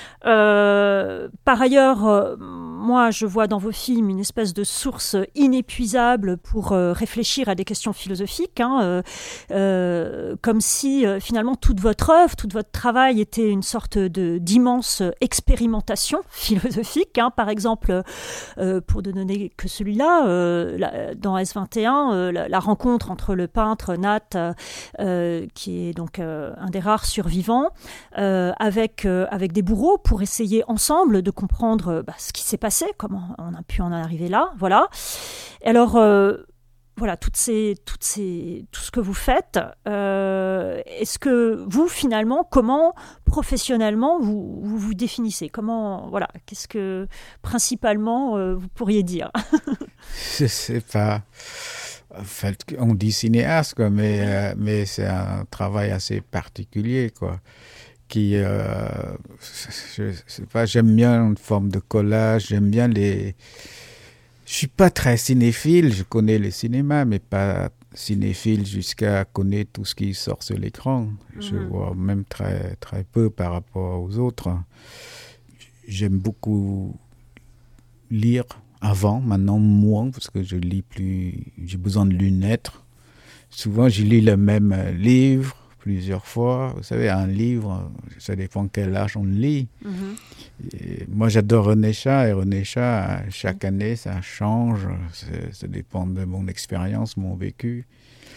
Euh, par ailleurs, euh, moi, je vois dans vos films une espèce de source inépuisable pour euh, réfléchir à des questions philosophiques, hein, euh, euh, comme si euh, finalement toute votre œuvre, tout votre travail était une sorte de, d'immense expérimentation philosophique. Hein. Par exemple, euh, pour ne donner que celui-là, euh, la, dans S vingt et un, euh, la, la rencontre entre le peintre Nat, euh, qui est donc euh, un des rares survivants, euh, avec, euh, avec des bourreaux pour essayer ensemble de comprendre bah, ce qui s'est passé, comment on a pu en arriver là. Voilà. Et alors... Euh, Voilà, toutes ces, toutes ces, tout ce que vous faites, euh, est-ce que vous, finalement, comment, professionnellement, vous vous, vous définissez ? Comment, voilà, qu'est-ce que, principalement, euh, vous pourriez dire ? Je sais pas. En fait, on dit cinéaste, quoi, mais, euh, mais c'est un travail assez particulier, quoi. Qui, euh, je sais pas, j'aime bien une forme de collage, j'aime bien les... Je suis pas très cinéphile, je connais le cinéma, mais pas cinéphile jusqu'à connaître tout ce qui sort sur l'écran. Mmh. Je vois même très, très peu par rapport aux autres. J'aime beaucoup lire avant, maintenant moins, parce que je lis plus, j'ai besoin de lunettes. Souvent, je lis le même livre plusieurs fois. Vous savez, un livre, ça dépend quel âge on le lit. Mm-hmm. Et moi, j'adore René Char, et René Char, chaque année, ça change. Ça dépend de mon expérience, mon vécu.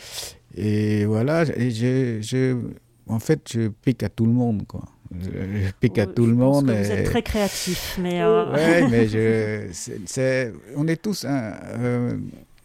Et voilà, et je, je, en fait, je pique à tout le monde, quoi. Je, je pique à tout je le pense monde. Que et... Vous êtes très créatif, mais... Euh... Oui, mais je, c'est, c'est, on est tous... Hein, euh,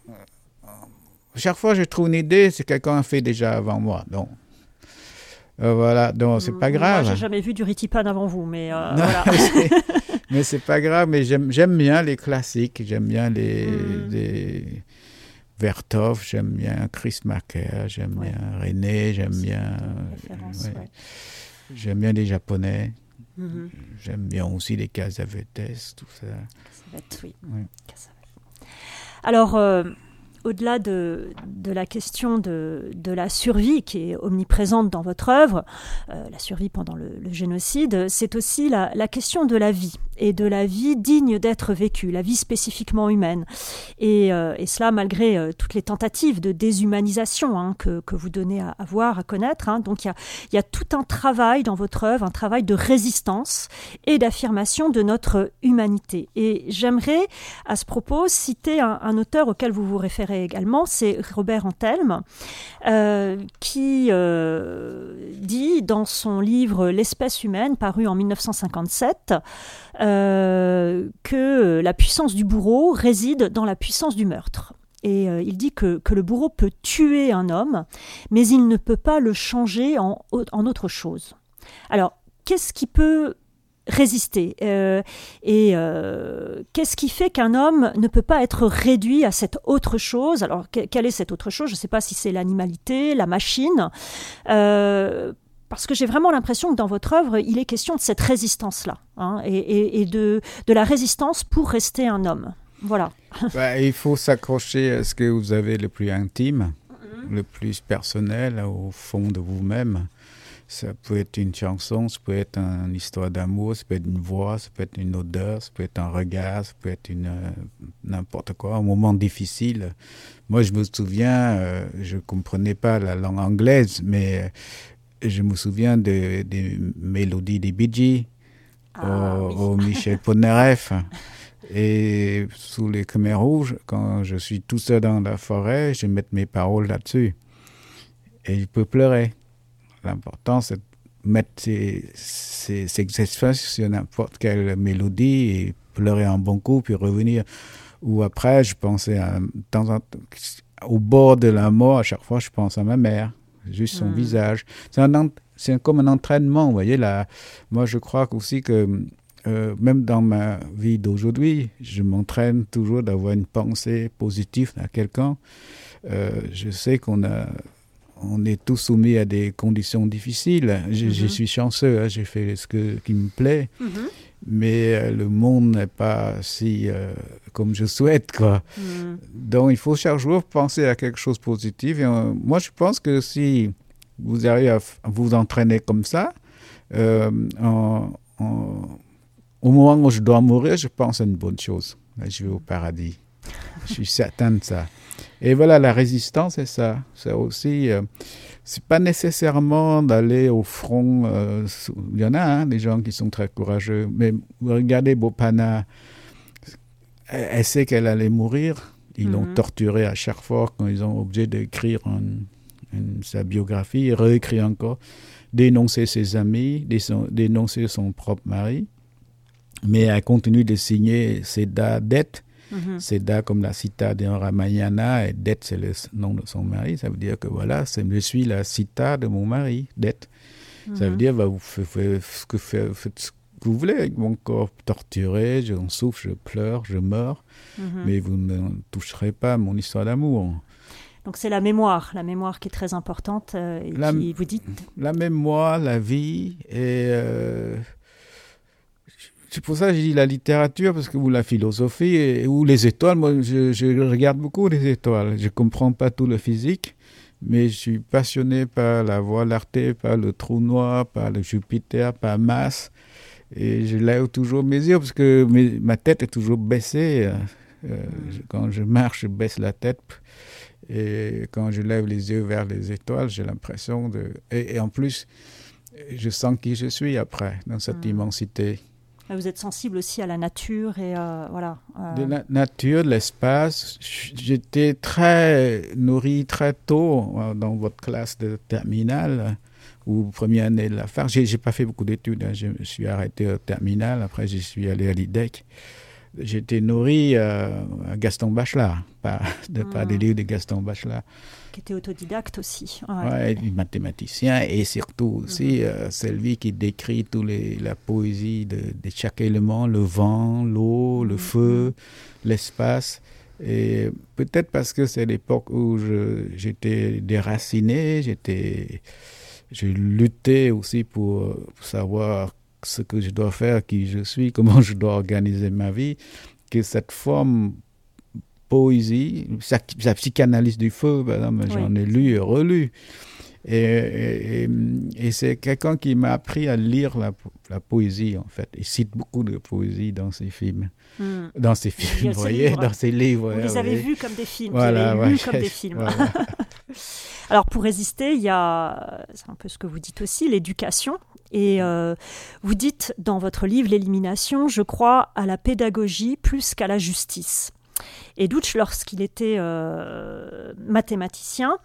chaque fois que je trouve une idée, c'est quelqu'un a fait déjà avant moi, donc... Euh, voilà, donc c'est pas grave. Moi, j'ai jamais vu du Ritipan avant vous, mais euh, non, voilà. c'est, mais c'est pas grave, mais j'aime, j'aime bien les classiques, j'aime bien les, mm. les Vertov, j'aime bien Chris Marker, j'aime ouais. bien René, j'aime c'est bien, ouais. Ouais. j'aime bien les Japonais, mm-hmm. j'aime bien aussi les Cassavetes, tout ça. Cassavetes, oui. Ouais. Cassavetes. Alors. Euh, Au-delà de, de la question de, de la survie qui est omniprésente dans votre œuvre, euh, la survie pendant le, le génocide, c'est aussi la, la question de la vie. et de la vie digne d'être vécue, la vie spécifiquement humaine. Et, euh, et cela malgré euh, toutes les tentatives de déshumanisation hein, que, que vous donnez à, à voir, à connaître. Hein. Donc il y a, y a tout un travail dans votre œuvre, un travail de résistance et d'affirmation de notre humanité. Et j'aimerais à ce propos citer un, un auteur auquel vous vous référez également, c'est Robert Antelme, euh, qui euh, dit dans son livre « L'espèce humaine », paru en dix-neuf cent cinquante-sept, Euh, que la puissance du bourreau réside dans la puissance du meurtre. Et euh, il dit que, que le bourreau peut tuer un homme, mais il ne peut pas le changer en, en autre chose. Alors, qu'est-ce qui peut résister euh, et euh, qu'est-ce qui fait qu'un homme ne peut pas être réduit à cette autre chose? Alors, que, quelle est cette autre chose? Je ne sais pas si c'est l'animalité, la machine, euh, parce que j'ai vraiment l'impression que dans votre œuvre, il est question de cette résistance-là, hein, et, et, et de, de la résistance pour rester un homme. Voilà. Bah, il faut s'accrocher à ce que vous avez le plus intime, mm-hmm. le plus personnel, au fond de vous-même. Ça peut être une chanson, ça peut être une histoire d'amour, ça peut être une voix, ça peut être une odeur, ça peut être un regard, ça peut être une, euh, n'importe quoi, un moment difficile. Moi, je me souviens, euh, je ne comprenais pas la langue anglaise, mais... je me souviens des de mélodies des Bee Gees, ah, au, oui. au Michel Polnareff. Et sous les Khmers rouges, quand je suis tout seul dans la forêt, je mets mes paroles là-dessus. Et je peux pleurer. L'important, c'est de mettre ces, ces, ces expressions sur n'importe quelle mélodie et pleurer un bon coup, puis revenir. Ou après, je pensais à, temps en temps, au bord de la mort, à chaque fois, je pense à ma mère. Juste son mmh. visage. C'est, un, c'est comme un entraînement, vous voyez. Là. Moi, je crois aussi que euh, même dans ma vie d'aujourd'hui, je m'entraîne toujours d'avoir une pensée positive à quelqu'un. Euh, je sais qu'on a, on est tous soumis à des conditions difficiles. Je, mmh. je suis chanceux, hein, j'ai fait ce que, qui me plaît. Mmh. Mais euh, le monde n'est pas si euh, comme je souhaite, quoi. Mm. Donc, il faut chaque jour penser à quelque chose de positif. Et, euh, moi, je pense que si vous arrivez à, f- à vous entraîner comme ça, euh, en, en, au moment où je dois mourir, je pense à une bonne chose. Je vais au paradis. Je suis certain de ça. Et voilà, la résistance, c'est ça. C'est aussi... Euh, c'est pas nécessairement d'aller au front. Euh, il y en a hein, des gens qui sont très courageux. Mais regardez Bopana. Elle, elle sait qu'elle allait mourir. Ils mm-hmm. l'ont torturée à chaque fois quand ils ont obligé d'écrire une, une, sa biographie, et réécrire encore, dénoncer ses amis, dénoncer son propre mari. Mais elle continue de signer ses dettes. Mm-hmm. Seda comme la Sita de Ramayana, et Det c'est le nom de son mari. Ça veut dire que voilà, c'est, je suis la Sita de mon mari, Det. Mm-hmm. Ça veut dire bah, vous faites, faites, ce que, faites, faites ce que vous voulez avec mon corps torturé, je souffre, je pleure, je meurs, mm-hmm. mais vous ne toucherez pas à mon histoire d'amour. Donc c'est la mémoire, la mémoire qui est très importante. Euh, et la, qui, vous dites... la mémoire, la vie et... Euh, c'est pour ça que j'ai dit la littérature, parce que ou la philosophie, et, ou les étoiles. Moi, je, je regarde beaucoup les étoiles. Je ne comprends pas tout le physique, mais je suis passionné par la Voie lactée, par le trou noir, par le Jupiter, par Mars. Et je lève toujours mes yeux, parce que mes, ma tête est toujours baissée. Euh, je, quand je marche, je baisse la tête. Et quand je lève les yeux vers les étoiles, j'ai l'impression de... Et, et en plus, je sens qui je suis après, dans cette mmh. immensité. Vous êtes sensible aussi à la nature et euh, voilà. Euh... De la nature, de l'espace. J'étais très nourri très tôt dans votre classe de terminale ou première année de la fac. J'ai, j'ai pas fait beaucoup d'études. Hein. Je me suis arrêté au terminal. Après, je suis allé à l'I D E C. J'étais nourri euh, à Gaston Bachelard, pas, de, mmh. pas des livres de Gaston Bachelard. Qui était autodidacte aussi. Ouais, ouais mathématicien et surtout aussi mmh. euh, celui qui décrit tous les, la poésie de, de chaque élément, le vent, l'eau, mmh. le feu, l'espace. Et peut-être parce que c'est l'époque où je, j'étais déraciné, j'étais, je luttais aussi pour, pour savoir ce que je dois faire, qui je suis, comment je dois organiser ma vie, que cette forme poésie, sa, sa psychanalyse du feu, ben là, j'en oui. ai lu et relu. Et, et, et c'est quelqu'un qui m'a appris à lire la, la poésie, en fait. Il cite beaucoup de poésie dans ses films. Mmh. Dans ses films, vous voyez, livres. Dans ses livres. Vous les ouais, avez ouais. vus comme des films, voilà, vous les avez ouais, lus comme des films. Voilà. Alors, pour résister, il y a, c'est un peu ce que vous dites aussi, l'éducation. Et euh, vous dites dans votre livre, L'élimination, je crois à la pédagogie plus qu'à la justice. Et Dutch, lorsqu'il était euh, mathématicien,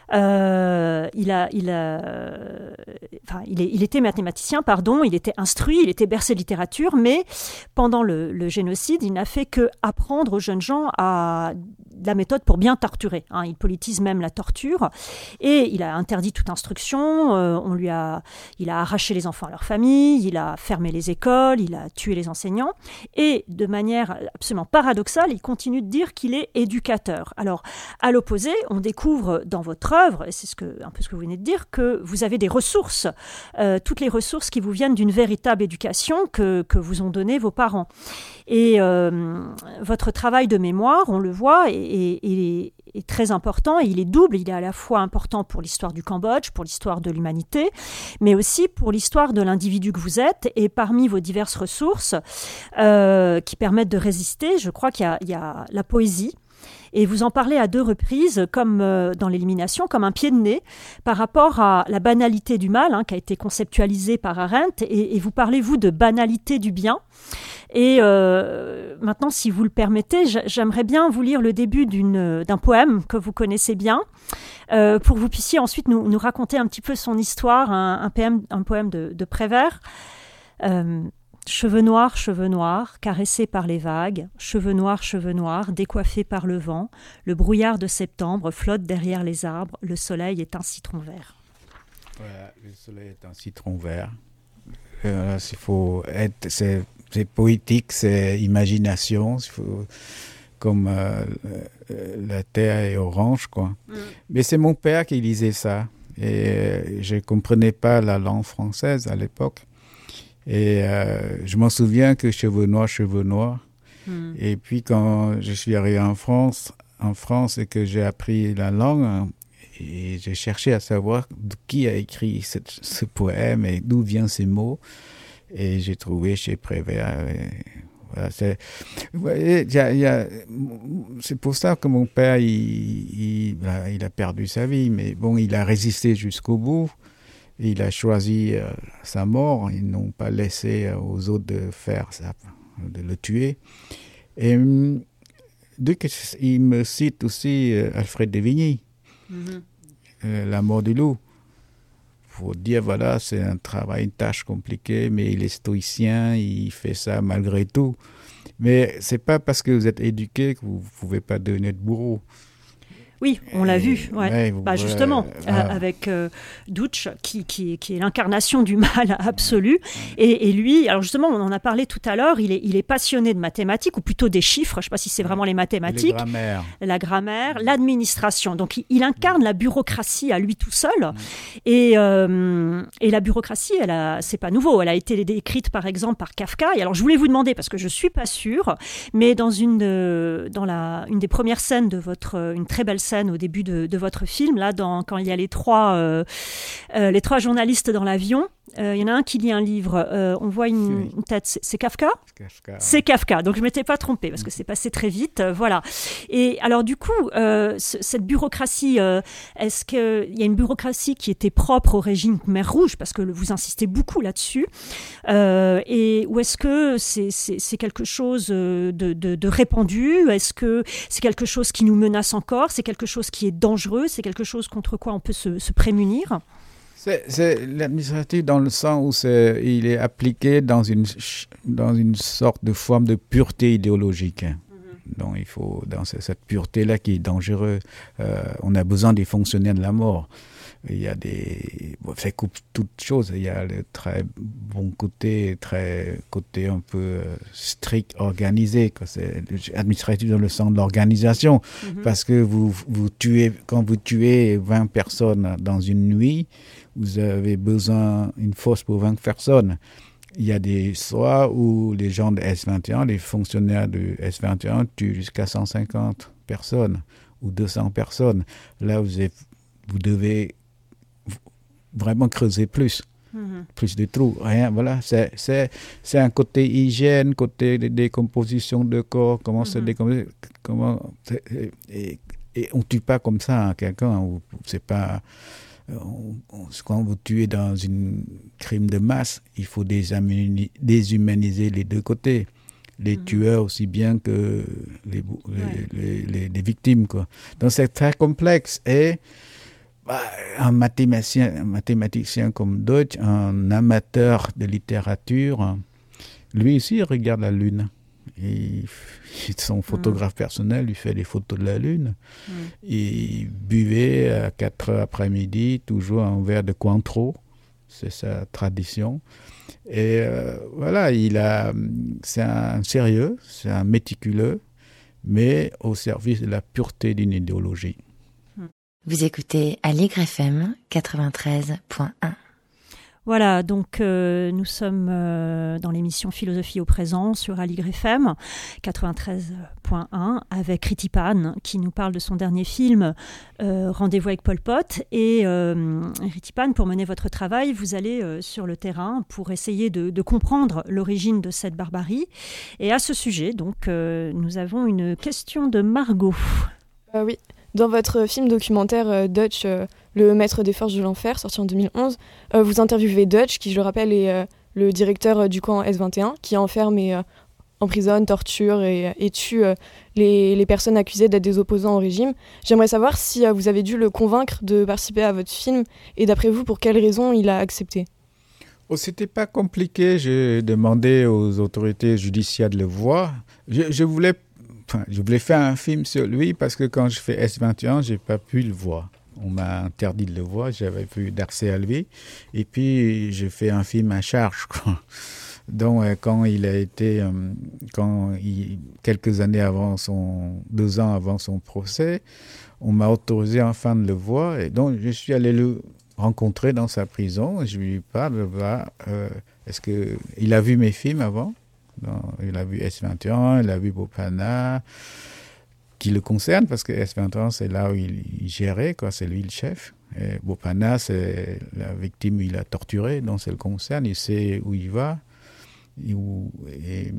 euh, il, a, il, a, enfin, il, est, il était mathématicien, pardon, il était instruit, il était bercé de littérature, mais pendant le, le génocide, il n'a fait que apprendre aux jeunes gens à la méthode pour bien torturer. Hein. Il politise même la torture et il a interdit toute instruction. Euh, on lui a, il a arraché les enfants à leur famille, il a fermé les écoles, il a tué les enseignants et de manière absolument paradoxale, il continue de dire qu'il est éducateur. Alors, à l'opposé, on découvre dans votre œuvre, et c'est ce que, un peu ce que vous venez de dire, que vous avez des ressources, euh, toutes les ressources qui vous viennent d'une véritable éducation que, que vous ont donné vos parents. Et euh, votre travail de mémoire, on le voit, est, est, est, est très important, et il est double. Il est à la fois important pour l'histoire du Cambodge, pour l'histoire de l'humanité, mais aussi pour l'histoire de l'individu que vous êtes. Et parmi vos diverses ressources euh, qui permettent de résister, je crois qu'il y a, il y a la poésie. Et vous en parlez à deux reprises, comme euh, dans l'élimination, comme un pied de nez, par rapport à la banalité du mal, hein, qui a été conceptualisée par Arendt, et, et vous parlez, vous, de banalité du bien. Et euh, maintenant, si vous le permettez, j'aimerais bien vous lire le début d'une, d'un poème que vous connaissez bien, euh, pour que vous puissiez ensuite nous, nous raconter un petit peu son histoire, un, un poème, un poème de, de Prévert. Euh, Cheveux noirs, cheveux noirs, caressés par les vagues, cheveux noirs, cheveux noirs, décoiffés par le vent, le brouillard de septembre flotte derrière les arbres, le soleil est un citron vert. Voilà, le soleil est un citron vert. Euh, il faut être, c'est, c'est poétique, c'est imagination, il faut, comme euh, la terre est orange, quoi. Mm. Mais c'est mon père qui lisait ça, et je ne comprenais pas la langue française à l'époque. Et euh, je m'en souviens que cheveux noirs, cheveux noirs. Mm. Et puis quand je suis arrivé en France, en France et que j'ai appris la langue, hein, et j'ai cherché à savoir qui a écrit ce, ce poème et d'où viennent ces mots. Et j'ai trouvé chez Prévert. Et voilà, c'est, vous voyez, y a, y a, c'est pour ça que mon père, il, il, il a perdu sa vie. Mais bon, il a résisté jusqu'au bout. Il a choisi euh, sa mort. Ils n'ont pas laissé euh, aux autres de faire ça, de le tuer. Et euh, il me cite aussi euh, Alfred de Vigny, mm-hmm. euh, La mort du loup. Il faut dire, voilà, c'est un travail, une tâche compliquée, mais il est stoïcien, il fait ça malgré tout. Mais ce n'est pas parce que vous êtes éduqué que vous ne pouvez pas devenir bourreau. Oui, on l'a vu, ouais. Ouais, vous, bah justement, euh, euh, avec euh, Dutch, qui, qui, qui est l'incarnation du mal absolu. Et, et lui, alors justement, on en a parlé tout à l'heure, il est, il est passionné de mathématiques, ou plutôt des chiffres, je ne sais pas si c'est vraiment les mathématiques. La grammaire. La grammaire, l'administration. Donc, il, il incarne la bureaucratie à lui tout seul. Mmh. Et, euh, et la bureaucratie, elle a, c'est pas nouveau. Elle a été décrite, par exemple, par Kafka. Et alors, je voulais vous demander, parce que je ne suis pas sûre, mais dans, une, de, dans la, une des premières scènes de votre, une très belle scène, au début de, de votre film, là, dans, quand il y a les trois, euh, euh, les trois journalistes dans l'avion, euh, il y en a un qui lit un livre, euh, on voit une, oui. une tête, c'est, c'est Kafka ? Kafka. C'est Kafka, donc je ne m'étais pas trompée, parce que c'est passé très vite, euh, voilà. Et alors du coup, euh, ce, cette bureaucratie, euh, est-ce qu'il y a une bureaucratie qui était propre au régime Khmer Rouge, parce que vous insistez beaucoup là-dessus, euh, et, ou est-ce que c'est, c'est, c'est quelque chose de, de, de répandu ? Est-ce que c'est quelque chose qui nous menace encore ? C'est quelque chose qui est dangereux ? C'est quelque chose contre quoi on peut se, se prémunir ? C'est, c'est l'administratif dans le sens où c'est, il est appliqué dans une, dans une sorte de forme de pureté idéologique. Mm-hmm. Donc il faut, dans cette pureté-là qui est dangereuse, euh, on a besoin des fonctionnaires de la mort. Il y a des, bon, ça coupe toutes choses. Il y a le très bon côté, très côté un peu euh, strict, organisé. Quoi. C'est administratif dans le sens de l'organisation, mm-hmm. parce que vous, vous tuez, quand vous tuez vingt personnes dans une nuit, vous avez besoin d'une force pour vingt personnes. Il y a des soirs où les gens de S vingt et un, les fonctionnaires de S vingt et un tuent jusqu'à cent cinquante personnes ou deux cents personnes. Là, vous, êtes, vous devez vraiment creuser plus. Mmh. Plus de trous, rien, voilà, c'est, c'est, c'est un côté hygiène, côté de décomposition de corps, comment mmh. se décomposer, comment, et, et on ne tue pas comme ça hein, quelqu'un, on, c'est pas, on, on, quand vous tuez dans un crime de masse, il faut déshumaniser, déshumaniser les deux côtés, les mmh. tueurs aussi bien que les, ouais. les, les, les, les victimes, quoi. Donc c'est très complexe et Bah, un mathématicien, un mathématicien comme Deutsch, un amateur de littérature, lui aussi il regarde la Lune. Et son photographe mmh. personnel lui fait des photos de la Lune. Mmh. Il buvait à quatre heures après-midi toujours un verre de Cointreau, c'est sa tradition. Et euh, voilà, il a, c'est un sérieux, c'est un méticuleux, mais au service de la pureté d'une idéologie. Vous écoutez Aligre F M quatre-vingt-treize point un. Voilà, donc euh, nous sommes euh, dans l'émission Philosophie au présent sur Aligre F M quatre-vingt-treize point un avec Riti Pan qui nous parle de son dernier film euh, Rendez-vous avec Pol Pot. Et euh, Riti Pan, pour mener votre travail, vous allez euh, sur le terrain pour essayer de, de comprendre l'origine de cette barbarie. Et à ce sujet, donc, euh, nous avons une question de Margot. Euh, oui. Dans votre film documentaire euh, Dutch, euh, Le Maître des Forges de l'Enfer, sorti en deux mille onze, euh, vous interviewez Dutch, qui, je le rappelle, est euh, le directeur euh, du camp S vingt et un, qui enferme et euh, emprisonne, torture et, et tue euh, les, les personnes accusées d'être des opposants au régime. J'aimerais savoir si euh, vous avez dû le convaincre de participer à votre film, et d'après vous, pour quelles raisons il a accepté. Oh, c'était pas compliqué, j'ai demandé aux autorités judiciaires de le voir. Je, je voulais Enfin, je voulais faire un film sur lui parce que quand je fais S vingt et un, je n'ai pas pu le voir. On m'a interdit de le voir, j'avais plus d'accès à lui. Et puis, j'ai fait un film à charge, quoi. Donc, quand il a été, quand il, quelques années avant son, deux ans avant son procès, on m'a autorisé enfin de le voir. Et donc, je suis allé le rencontrer dans sa prison. Et je lui parle, bah, euh, est-ce que il a vu mes films avant? Non, il a vu S vingt et un, il a vu Bopana, qui le concerne, parce que S vingt et un, c'est là où il, il gérait, quoi, c'est lui le chef. Et Bopana, c'est la victime il a torturé, donc ça le concerne, il sait où il va. Et, où, et,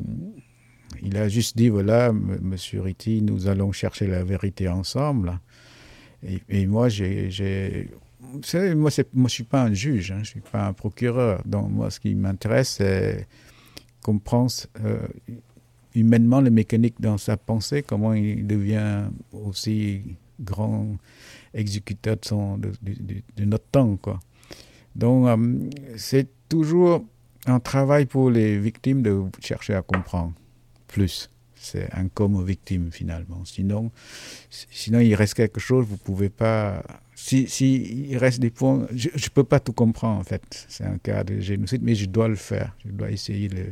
il a juste dit, voilà, m- monsieur Riti, nous allons chercher la vérité ensemble. Et, et moi, j'ai... j'ai vous savez, moi, c'est, moi, je ne suis pas un juge, hein, je ne suis pas un procureur. Donc, moi, ce qui m'intéresse, c'est comprendre euh, humainement les mécaniques dans sa pensée, comment il devient aussi grand exécuteur de, son, de, de, de notre temps, quoi. Donc, euh, c'est toujours un travail pour les victimes de chercher à comprendre plus. C'est un comme aux victimes, finalement. Sinon, sinon, il reste quelque chose, vous ne pouvez pas... Si, si il reste des points... Je ne peux pas tout comprendre, en fait. C'est un cas de génocide, mais je dois le faire. Je dois essayer de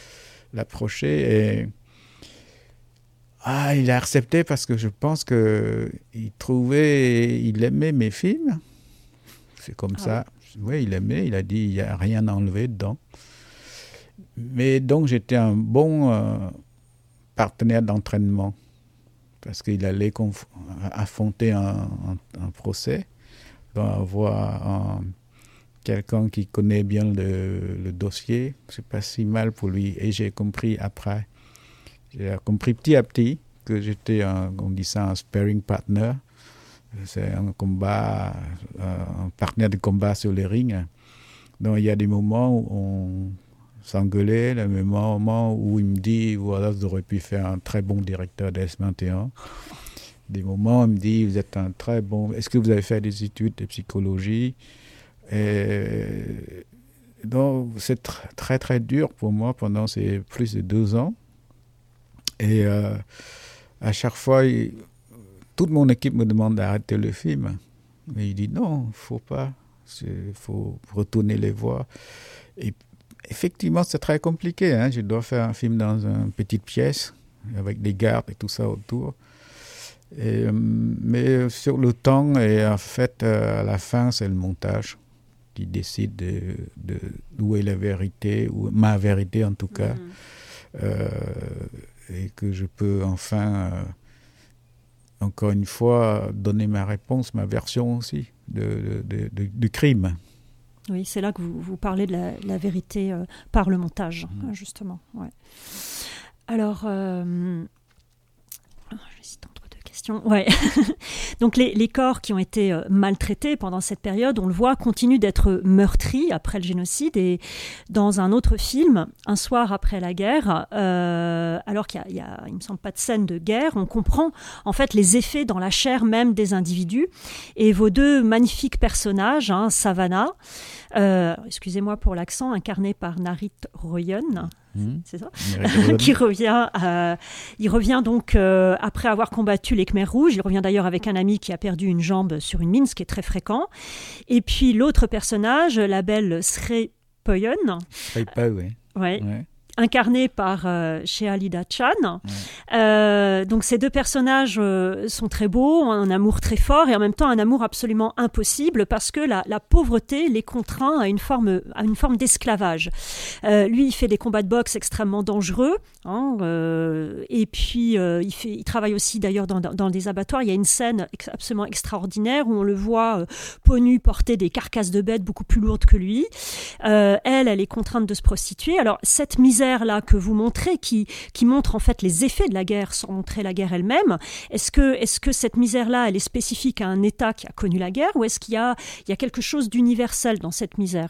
l'approcher. Et... Ah, il a accepté parce que je pense qu'il trouvait... Il aimait mes films. C'est comme ah. ça. Oui, il aimait. Il a dit, il n'y a rien à enlever dedans. Mais donc, j'étais un bon... Euh, partenaire d'entraînement, parce qu'il allait conf- affronter un, un, un procès, donc avoir un, quelqu'un qui connaît bien le, le dossier, c'est pas si mal pour lui. Et j'ai compris après, j'ai compris petit à petit que j'étais, un, on dit ça, un sparring partner. C'est un combat, un partenaire de combat sur les rings. Donc il y a des moments où on s'engueuler, le même moment où il me dit voilà, vous auriez pu faire un très bon directeur de S vingt et un. Des moments où il me dit vous êtes un très bon. Est-ce que vous avez fait des études de psychologie? Et donc c'est tr- très très dur pour moi pendant ces plus de deux ans. Et euh, à chaque fois, il, toute mon équipe me demande d'arrêter le film. Mais il dit non, il ne faut pas. Il faut retourner les voir. Et effectivement, c'est très compliqué. Hein. Je dois faire un film dans une petite pièce, avec des gardes et tout ça autour. Et, euh, mais sur le temps, et en fait, euh, à la fin, c'est le montage qui décide de, de, d'où est la vérité, ou ma vérité en tout cas. Mmh. Euh, et que je peux enfin, euh, encore une fois, donner ma réponse, ma version aussi de, de, de, de, de crime. Oui, c'est là que vous, vous parlez de la, la vérité euh, par le montage, mmh. justement. Ouais. Alors, euh, j'hésite entre deux questions. Ouais. Donc, les, les corps qui ont été euh, maltraités pendant cette période, on le voit, continuent d'être meurtris après le génocide. Et dans un autre film, Un soir après la guerre, euh, alors qu'il y a, il y a, il me semble, pas de scène de guerre, on comprend en fait les effets dans la chair même des individus. Et vos deux magnifiques personnages, hein, Savannah, euh, excusez-moi pour l'accent, incarné par Narit Royan, Mmh. c'est ça, qui revient, euh, il revient donc euh, après avoir combattu les Khmers rouges. Il revient d'ailleurs avec un ami qui a perdu une jambe sur une mine, ce qui est très fréquent. Et puis l'autre personnage, la belle Srey Poyon, Sreypa, oui. Ouais. Ouais. Incarné par euh, Shehalida Chan. Ouais. Euh, donc ces deux personnages euh, sont très beaux, ont un amour très fort et en même temps un amour absolument impossible parce que la, la pauvreté les contraint à une forme, à une forme d'esclavage. Euh, lui, il fait des combats de boxe extrêmement dangereux, hein, euh, et puis euh, il, fait, il travaille aussi d'ailleurs dans, dans, dans des abattoirs. Il y a une scène ex- absolument extraordinaire où on le voit euh, peau nue porter des carcasses de bêtes beaucoup plus lourdes que lui. Euh, elle, elle est contrainte de se prostituer. Alors cette misère là que vous montrez, qui, qui montre en fait les effets de la guerre sans montrer la guerre elle-même, est-ce que, est-ce que cette misère-là, elle est spécifique à un État qui a connu la guerre ou est-ce qu'il y a, il y a quelque chose d'universel dans cette misère ?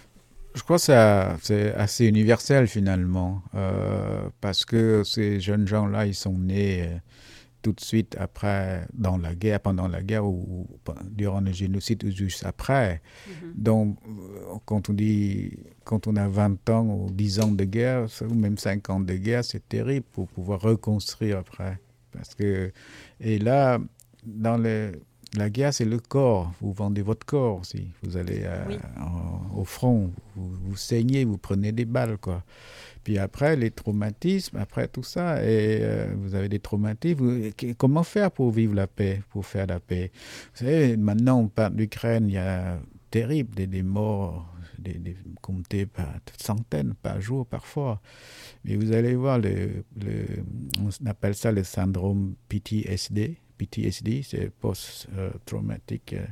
Je crois que ça, c'est assez universel finalement, euh, parce que ces jeunes gens-là, ils sont nés euh, tout de suite après, dans la guerre, pendant la guerre ou, ou durant le génocide ou juste après. Mm-hmm. Donc, quand on dit, quand on a vingt ans ou dix ans de guerre, ou même cinq ans de guerre, c'est terrible pour pouvoir reconstruire après. Parce que, et là, dans le, la guerre, c'est le corps. Vous vendez votre corps aussi. Vous allez euh, oui. en, au front, vous, vous saignez, vous prenez des balles, quoi. Puis après, les traumatismes, après tout ça, et euh, vous avez des traumatismes. Vous, comment faire pour vivre la paix, pour faire la paix ? Vous savez, maintenant, on parle d'Ukraine, il y a terrible, des, des morts, des, des comptés par centaines par jour, parfois. Mais vous allez voir, le, le, on appelle ça le syndrome P T S D. P T S D, c'est post-traumatic euh,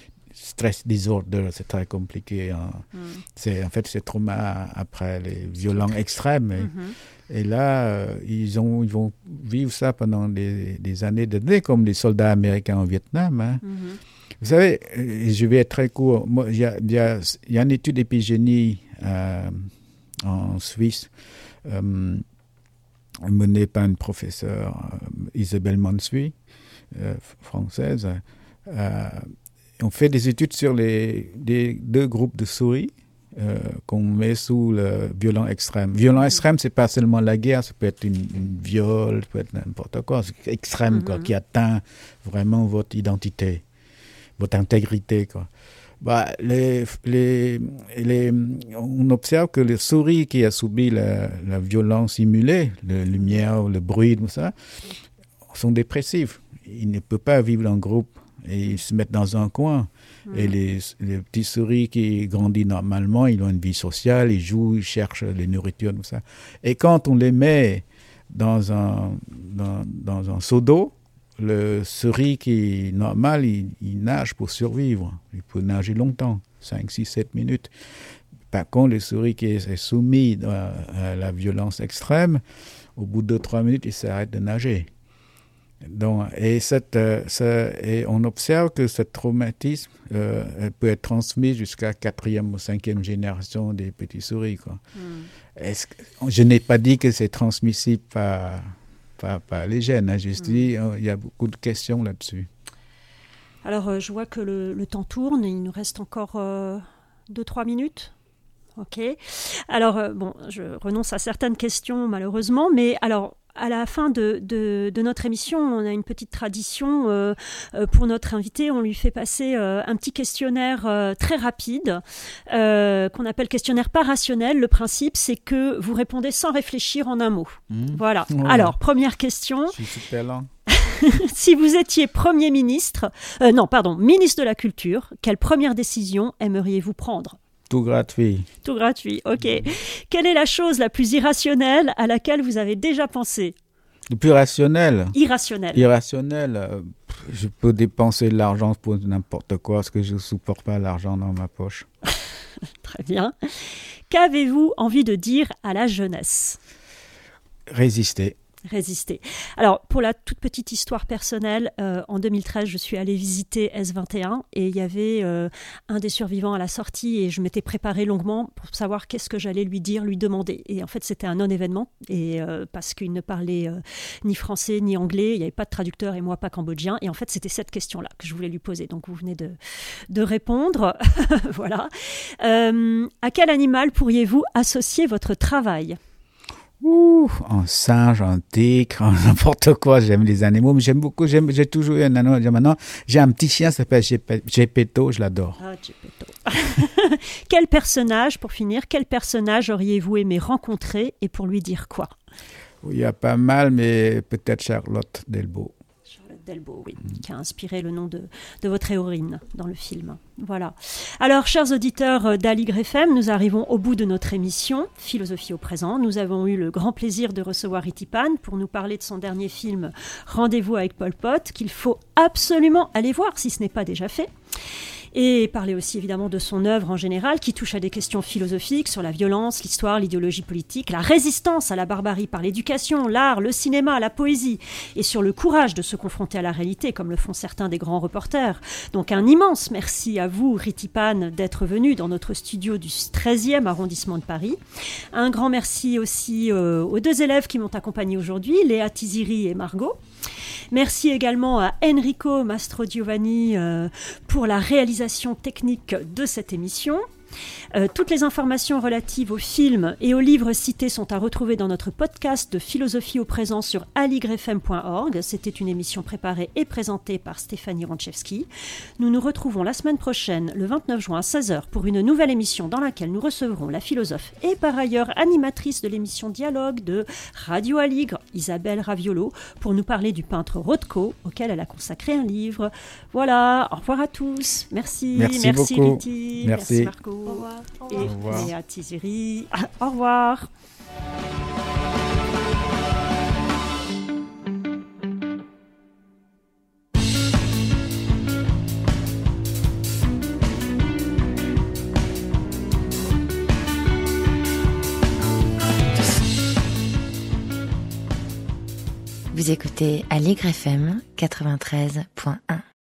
stress disorder, c'est très compliqué. Hein. Mm. C'est, en fait, c'est trauma après les violents extrêmes. Et, mm-hmm. et là, euh, ils, ont, ils vont vivre ça pendant des, des années, des années, comme les soldats américains au Vietnam. Hein. Mm-hmm. Vous savez, je vais être très court. Il y a, y, a, y a une étude d'épigénie euh, en Suisse euh, menée par une professeure, euh, Isabelle Mansuy, euh, française. Euh, on fait des études sur les, les deux groupes de souris euh, qu'on met sous le violent extrême. Violent extrême, c'est pas seulement la guerre, ça peut être une, une viol, ça peut être n'importe quoi, c'est extrême, mm-hmm. quoi, qui atteint vraiment votre identité, votre intégrité, quoi. Bah, les, les, les, on observe que les souris qui ont subi la, la violence simulée, la lumière, le bruit, tout ça, sont dépressifs. Ils ne peuvent pas vivre en groupe et ils se mettent dans un coin. Mmh. Et les, les petits souris qui grandissent normalement, ils ont une vie sociale, ils jouent, ils cherchent les nourritures, tout ça. Et quand on les met dans un, dans, dans un seau d'eau, le souris qui est normal, il, il nage pour survivre. Il peut nager longtemps, cinq, six, sept minutes. Par contre, le souris qui est, est soumis à, à la violence extrême, au bout de deux, trois minutes, il s'arrête de nager. Donc, et, cette, euh, ça, et on observe que ce traumatisme euh, peut être transmis jusqu'à quatrième ou cinquième génération des petits souris, quoi. Mm. Est-ce que, je n'ai pas dit que c'est transmissible par... Pas, pas les gènes, hein, juste mmh. dit, il y a beaucoup de questions là-dessus. Alors, euh, je vois que le, le temps tourne, il nous reste encore euh, deux trois minutes. Ok. Alors, euh, bon, je renonce à certaines questions, malheureusement, mais alors... À la fin de, de, de notre émission, on a une petite tradition euh, euh, pour notre invité. On lui fait passer euh, un petit questionnaire euh, très rapide euh, qu'on appelle questionnaire pas rationnel. Le principe, c'est que vous répondez sans réfléchir en un mot. Mmh. Voilà. Ouais. Alors, première question. Je suis super lent. Si vous étiez Premier ministre, euh, non, pardon, ministre de la Culture, quelle première décision aimeriez-vous prendre ? Tout gratuit. Tout gratuit, ok. Mmh. Quelle est la chose la plus irrationnelle à laquelle vous avez déjà pensé ? Le plus rationnel ? Irrationnel. Irrationnel, euh, je peux dépenser de l'argent pour n'importe quoi parce que je ne supporte pas l'argent dans ma poche. Très bien. Qu'avez-vous envie de dire à la jeunesse ? Résister. Résister. Alors, pour la toute petite histoire personnelle, euh, en deux mille treize, je suis allée visiter S vingt et un et il y avait euh, un des survivants à la sortie et je m'étais préparée longuement pour savoir qu'est-ce que j'allais lui dire, lui demander. Et en fait, c'était un non-événement et euh, parce qu'il ne parlait euh, ni français ni anglais, il n'y avait pas de traducteur et moi pas cambodgien. Et en fait, c'était cette question-là que je voulais lui poser. Donc, vous venez de, de répondre. Voilà. Euh, à quel animal pourriez-vous associer votre travail ? Ouh, un singe, un tigre, n'importe quoi. J'aime les animaux, mais j'aime beaucoup. J'aime, j'ai toujours eu un animal. Maintenant, j'ai un petit chien, ça s'appelle Gepetto, je l'adore. Ah, Gepetto. Quel personnage, pour finir, quel personnage auriez-vous aimé rencontrer et pour lui dire quoi ? Il y a pas mal, mais peut-être Charlotte Delbo. Delbo, oui, mmh. qui a inspiré le nom de, de votre héroïne dans le film. Voilà. Alors, chers auditeurs d'Aligre F M, nous arrivons au bout de notre émission Philosophie au présent. Nous avons eu le grand plaisir de recevoir Itipan pour nous parler de son dernier film Rendez-vous avec Pol Pot, qu'il faut absolument aller voir si ce n'est pas déjà fait. Et parler aussi évidemment de son œuvre en général qui touche à des questions philosophiques sur la violence, l'histoire, l'idéologie politique, la résistance à la barbarie par l'éducation, l'art, le cinéma, la poésie et sur le courage de se confronter à la réalité comme le font certains des grands reporters. Donc un immense merci à vous Ritipan d'être venu dans notre studio du treizième arrondissement de Paris. Un grand merci aussi euh, aux deux élèves qui m'ont accompagné aujourd'hui, Léa Tiziri et Margot. Merci également à Enrico Mastrogiovanni euh, pour la réalisation technique de cette émission. Euh, toutes les informations relatives aux films et aux livres cités sont à retrouver dans notre podcast de Philosophie au présent sur aligrefm point org. C'était une émission préparée et présentée par Stéphanie Ronchevski. Nous nous retrouvons la semaine prochaine, le vingt-neuf juin à seize heures, pour une nouvelle émission dans laquelle nous recevrons la philosophe et par ailleurs animatrice de l'émission Dialogue de Radio Aligre, Isabelle Raviolo, pour nous parler du peintre Rothko, auquel elle a consacré un livre. Voilà, au revoir à tous. Merci, merci, merci beaucoup. Riti, merci. merci Marco. Au revoir. Au Et revoir. Léa Tiziri. Ah, au revoir. Vous écoutez Aligre F M quatre-vingt-treize point un.